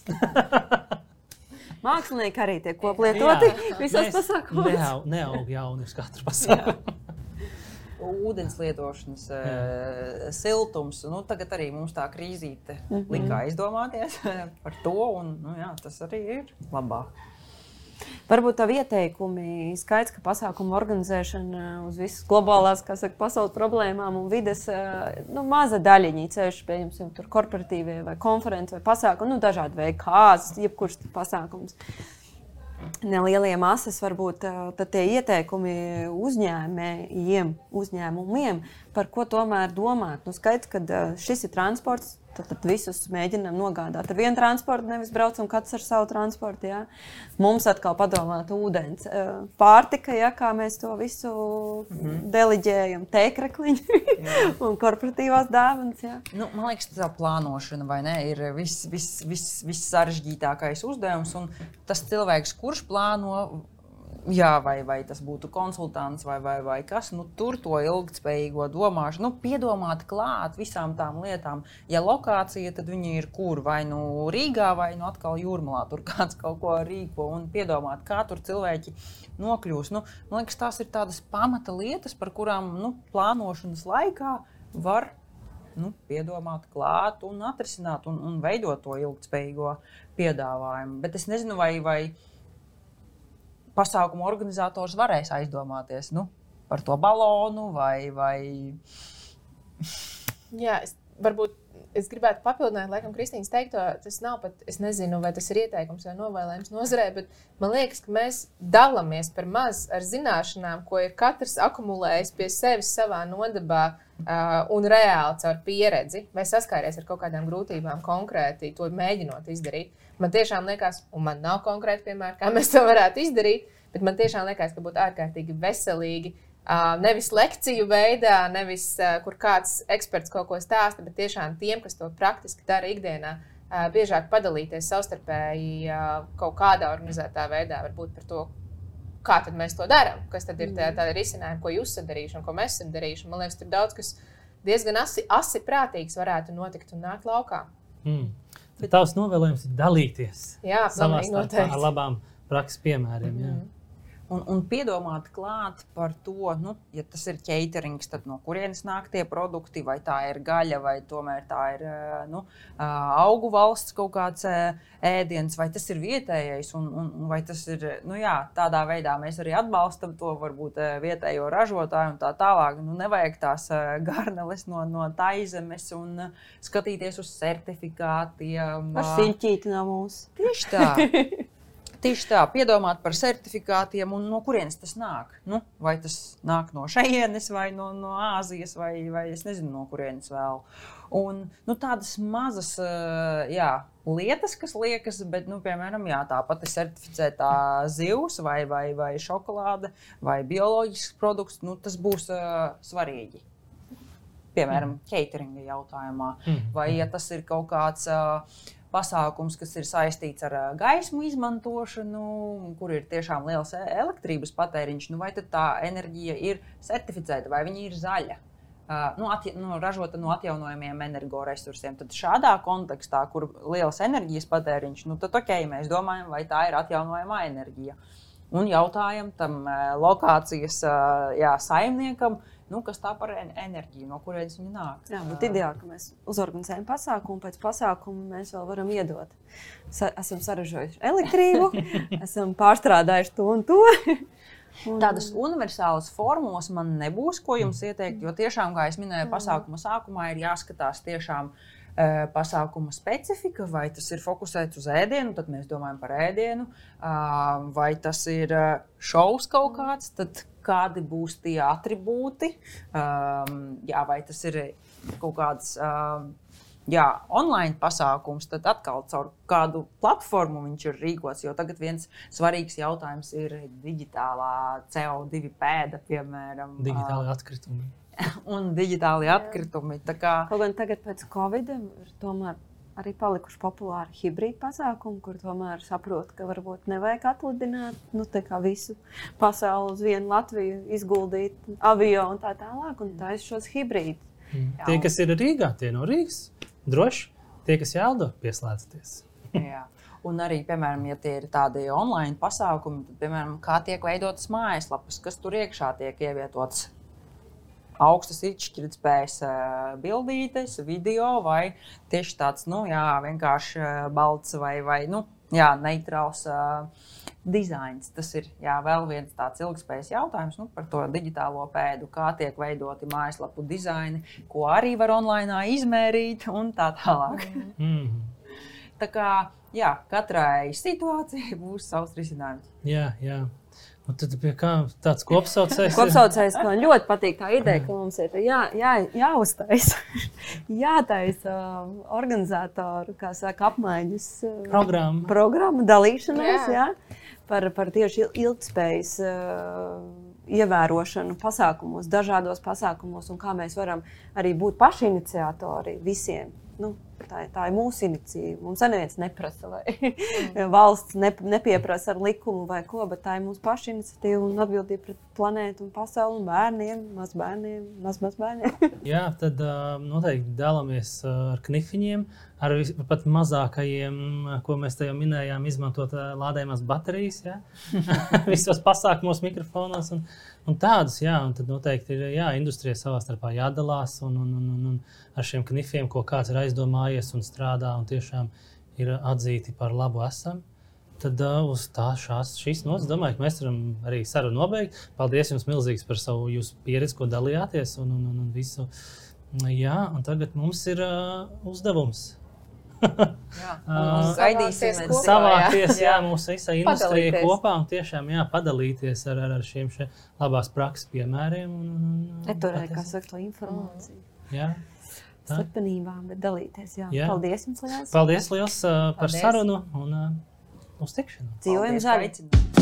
B: Mākslinieki arī tiek koplietoti visos pasākumos.
A: Neaug, neaug jauni uz katru pasākumu.
D: Ūdens lietošanas uh, siltums. Nu, tagad arī mums tā krīzīte mm-hmm. lika izdomāties par to, un nu, jā, tas arī ir labāk.
B: Varbūt tā ieteikumi, skaidrs, ka pasākumu organizēšana uz visas globālās, kā saka, pasaules problēmām un vides, nu, maza daļiņa ceļš, pieņemsim, tur korporatīvie vai konferences vai pasākumi, nu, dažādi veidi kāzas, jebkurš pasākums. Nelielie masas, varbūt tad tie ieteikumi uzņēmējiem, uzņēmumiem, par ko tomēr domāt. Nu, skaidrs, ka šis ir transports, tad, tad visus mēģinām nogādāt ar vienu transportu, nevis braucam katrs ar savu transportu. Jā. Mums atkal padomāt ūdens, pārtika, jā, kā mēs to visu mm-hmm. deliģējam, tēkrekliņi un korporatīvās dāvanas. Jā.
D: Nu, man liekas, tā plānošana vai ne, ir viss vis, vis, vis sarežģītākais uzdevums, un tas cilvēks, kurš plāno, jā, vai, vai tas būtu konsultants vai, vai, vai kas, nu, tur to ilgtspējīgo domāšanu, nu, piedomāt klāt visām tām lietām. Ja lokācija, tad viņi ir kur, vai nu Rīgā, vai nu atkal Jūrmalā, tur kāds kaut ko rīko, un piedomāt, kā tur cilvēki nokļūs. Nu, man liekas, tās ir tādas pamata lietas, par kurām, nu, plānošanas laikā var, nu, piedomāt klāt un atrisināt un, un veidot to ilgtspējīgo piedāvājumu. Bet es nezinu, vai, vai pasākumu organizators varēs aizdomāties, nu, par to balonu vai, vai...
C: Jā, es, varbūt es gribētu papildināt, laikam, Kristīnas teikto, tas nav pat, es nezinu, vai tas ir ieteikums vai novēlējums nozarē, bet man liekas, ka mēs dalamies par maz ar zināšanām, ko ir katrs akumulējis pie sevis savā nodabā uh, un reāli caur pieredzi, vai saskāries ar kaut kādām grūtībām konkrēti, to mēģinot izdarīt. Man tiešām liekas, un man nav konkrēti piemēri, kā mēs to varētu izdarīt, bet man tiešām liekas, ka būtu ārkārtīgi veselīgi, uh, nevis lekciju veidā, nevis uh, kur kāds eksperts kaut ko stāsta, bet tiešām tiem, kas to praktiski dara ikdienā, uh, biežāk padalīties savstarpēji uh, kaut kādā organizētā veidā, varbūt par to, kā tad mēs to darām, kas tad ir tā, tāda risinājuma, ko jūs esat darījuši un ko mēs esam darījuši. Man liekas, tur daudz, kas diezgan asi, asi prātīgs varētu notikt un nākt laukā.
A: Mm. Bet tavs novēlējums ir dalīties
C: jā,
A: savā starpā ar labām prakses piemēriem. Jā.
C: Mm.
D: Un, un piedomāt klāt par to, nu, ja tas ir caterings, tad no kurienes nāk tie produkti, vai tā ir gaļa, vai tomēr tā ir nu, augu valsts kaut kāds ēdiens, vai tas ir vietējais, un, un, un vai tas ir, nu jā, tādā veidā mēs arī atbalstam to varbūt vietējo ražotāju un tā tālāk. Nu, nevajag tās garneles no, no taizemes un skatīties uz certifikātiem.
B: Ar siļķīti no mūsu.
D: Tieši tā. Tieši tā, piedomāt par certifikātiem un no kurienes tas nāk. Nu, vai tas nāk no šejienes, vai no, no Āzijas, vai, vai es nezinu, no kurienes vēl. Un, nu, tādas mazas jā, lietas, kas liekas, bet, nu, piemēram, jā, tāpat ir certificētā zivs vai, vai, vai šokolāde vai bioloģisks produkts, nu, tas būs uh, svarīgi. Piemēram, mm. cateringa jautājumā. Mm. Vai, ja tas ir kaut kāds uh, pasākums, kas ir saistīts ar uh, gaismu izmantošanu, kur ir tiešām liels elektrības patēriņš, nu, vai tad tā enerģija ir certificēta, vai viņa ir zaļa, uh, nu, atja, nu, ražota no atjaunojumiem energoresursiem. Tad šādā kontekstā, kur liels enerģijas patēriņš, nu, tad ok, mēs domājam, vai tā ir atjaunojamā enerģija. Un jautājam tam uh, lokācijas uh, jā, saimniekam, nu, kas tā par enerģiju, no kurienes viņa nāk.
B: Jā, būtu ideāli, ka mēs uzorganizējam pasākumu, pēc pasākuma mēs vēl varam iedot. Sa- esam saražojuši elektrību, esam pārstrādājuši to un to. Un...
D: Tādas universālas formulas man nebūs, ko jums ieteikt, jo tiešām, kā es minēju, pasākuma sākumā ir jāskatās tiešām uh, pasākuma specifika, vai tas ir fokusēts uz ēdienu, tad mēs domājam par ēdienu, uh, vai tas ir uh, šovs kaut kāds, tad kādi būs tie atribūti, um, jā, vai tas ir kaut kāds um, jā, online pasākums, tad atkal caur kādu platformu viņš ir rīkots, jo tagad viens svarīgs jautājums ir digitālā C O divi pēda, piemēram.
A: Digitāli atkritumi.
D: Un digitāli atkritumi. Tā kā...
B: Kaut gan tagad pēc Covid ir tomēr arī palikuši populāri hibrīdi pasākumi, kur tomēr saprot, ka varbūt nevajag atlidināt, nu, tā kā visu pasauli uz vienu Latviju izguldīt avio un tā tālāk, un tā ir šos hibrīdus.
A: Mm. Tie, kas ir Rīgā, tie no Rīgas, droši. Tie, kas jāldo, pieslēdzieties.
D: Jā. Un arī, piemēram, ja tie ir tādi online pasākumi, tad, piemēram, kā tiek veidotas mājaslapas, kas tur iekšā tiek ievietots. Augstas izšķirtspējas bildītes, video vai tieši tāds, nu, jā, vienkārši balts vai, vai nu, jā, neitrāls uh, dizains. Tas ir, jā, vēl viens tāds ilgspējas jautājums, nu, par to digitālo pēdu, kā tiek veidoti mājaslapu dizaini, ko arī var online izmērīt un tā tālāk.
A: Mm.
D: Tā kā, jā, katrai situācijai būs savs risinājums.
A: Jā, jā. Un tad pie kā tāds kopsaucējs?
B: Kopsaucējs man ļoti patīk tā ideja, ka mums ir jā, jā, jāuztaisa, jātaisa organizatoru, kā saka, apmaiņas
A: Programma.
B: programma, dalīšanās,
C: Jā.
B: jā, par, par tieši ilgtspējas uh, ievērošanu pasākumos, dažādos pasākumos, un kā mēs varam arī būt pašiniciatori visiem. Nu, tā, tā ir mūsu iniciatīva. Mums neviens neprasa, vai mm. valsts ne, nepieprasa ar likumu vai ko, bet tā ir mūsu paša iniciatīva un atbildība pret planētu un pasauli un bērniem, mazbērniem, maz, mazbērniem.
A: Jā, tad uh, noteikti dalāmies uh, ar knifiņiem, ar vis, pat mazākajiem, ko mēs te jau minējām, izmantot uh, lādējumās baterijas, jā? Visos pasākumos, mikrofonos un, un tādus, jā, un tad noteikti ir, jā, industrija savā starpā jādalās un, un, un, un, un ar šiem knifiem, ko kāds ir aizdomājies un strādā un tiešām ir atzīti par labu esam. Tad uh, uz tā šās, šīs notas, domāju, ka mēs varam arī sarunu nobeigt. Paldies jums milzīgs par savu jūsu pieredzi, ko dalījāties un, un, un, un visu. Jā, un tagad mums ir uh, uzdevums.
D: Jā, un gaidīsim
C: kopā,
A: savākties, jā,
C: jā.
A: mūsu visā industrija
C: Padalīties.
A: kopā un tiešām, jā, padalīties ar, ar, ar šiem šie labās prakses piemēriem. Un, un, un,
B: Neturēja, kā saka, to informāciju.
A: Jā.
B: Slepenībām, bet dalīties, jā.
A: Jā.
B: Paldies jums liels.
A: Paldies liels uh, par
C: Paldies.
A: sarunu un uh, uz tikšanos.
B: Dzīvojam
D: Paldies,
B: zaļi.
D: ka aicinājāt.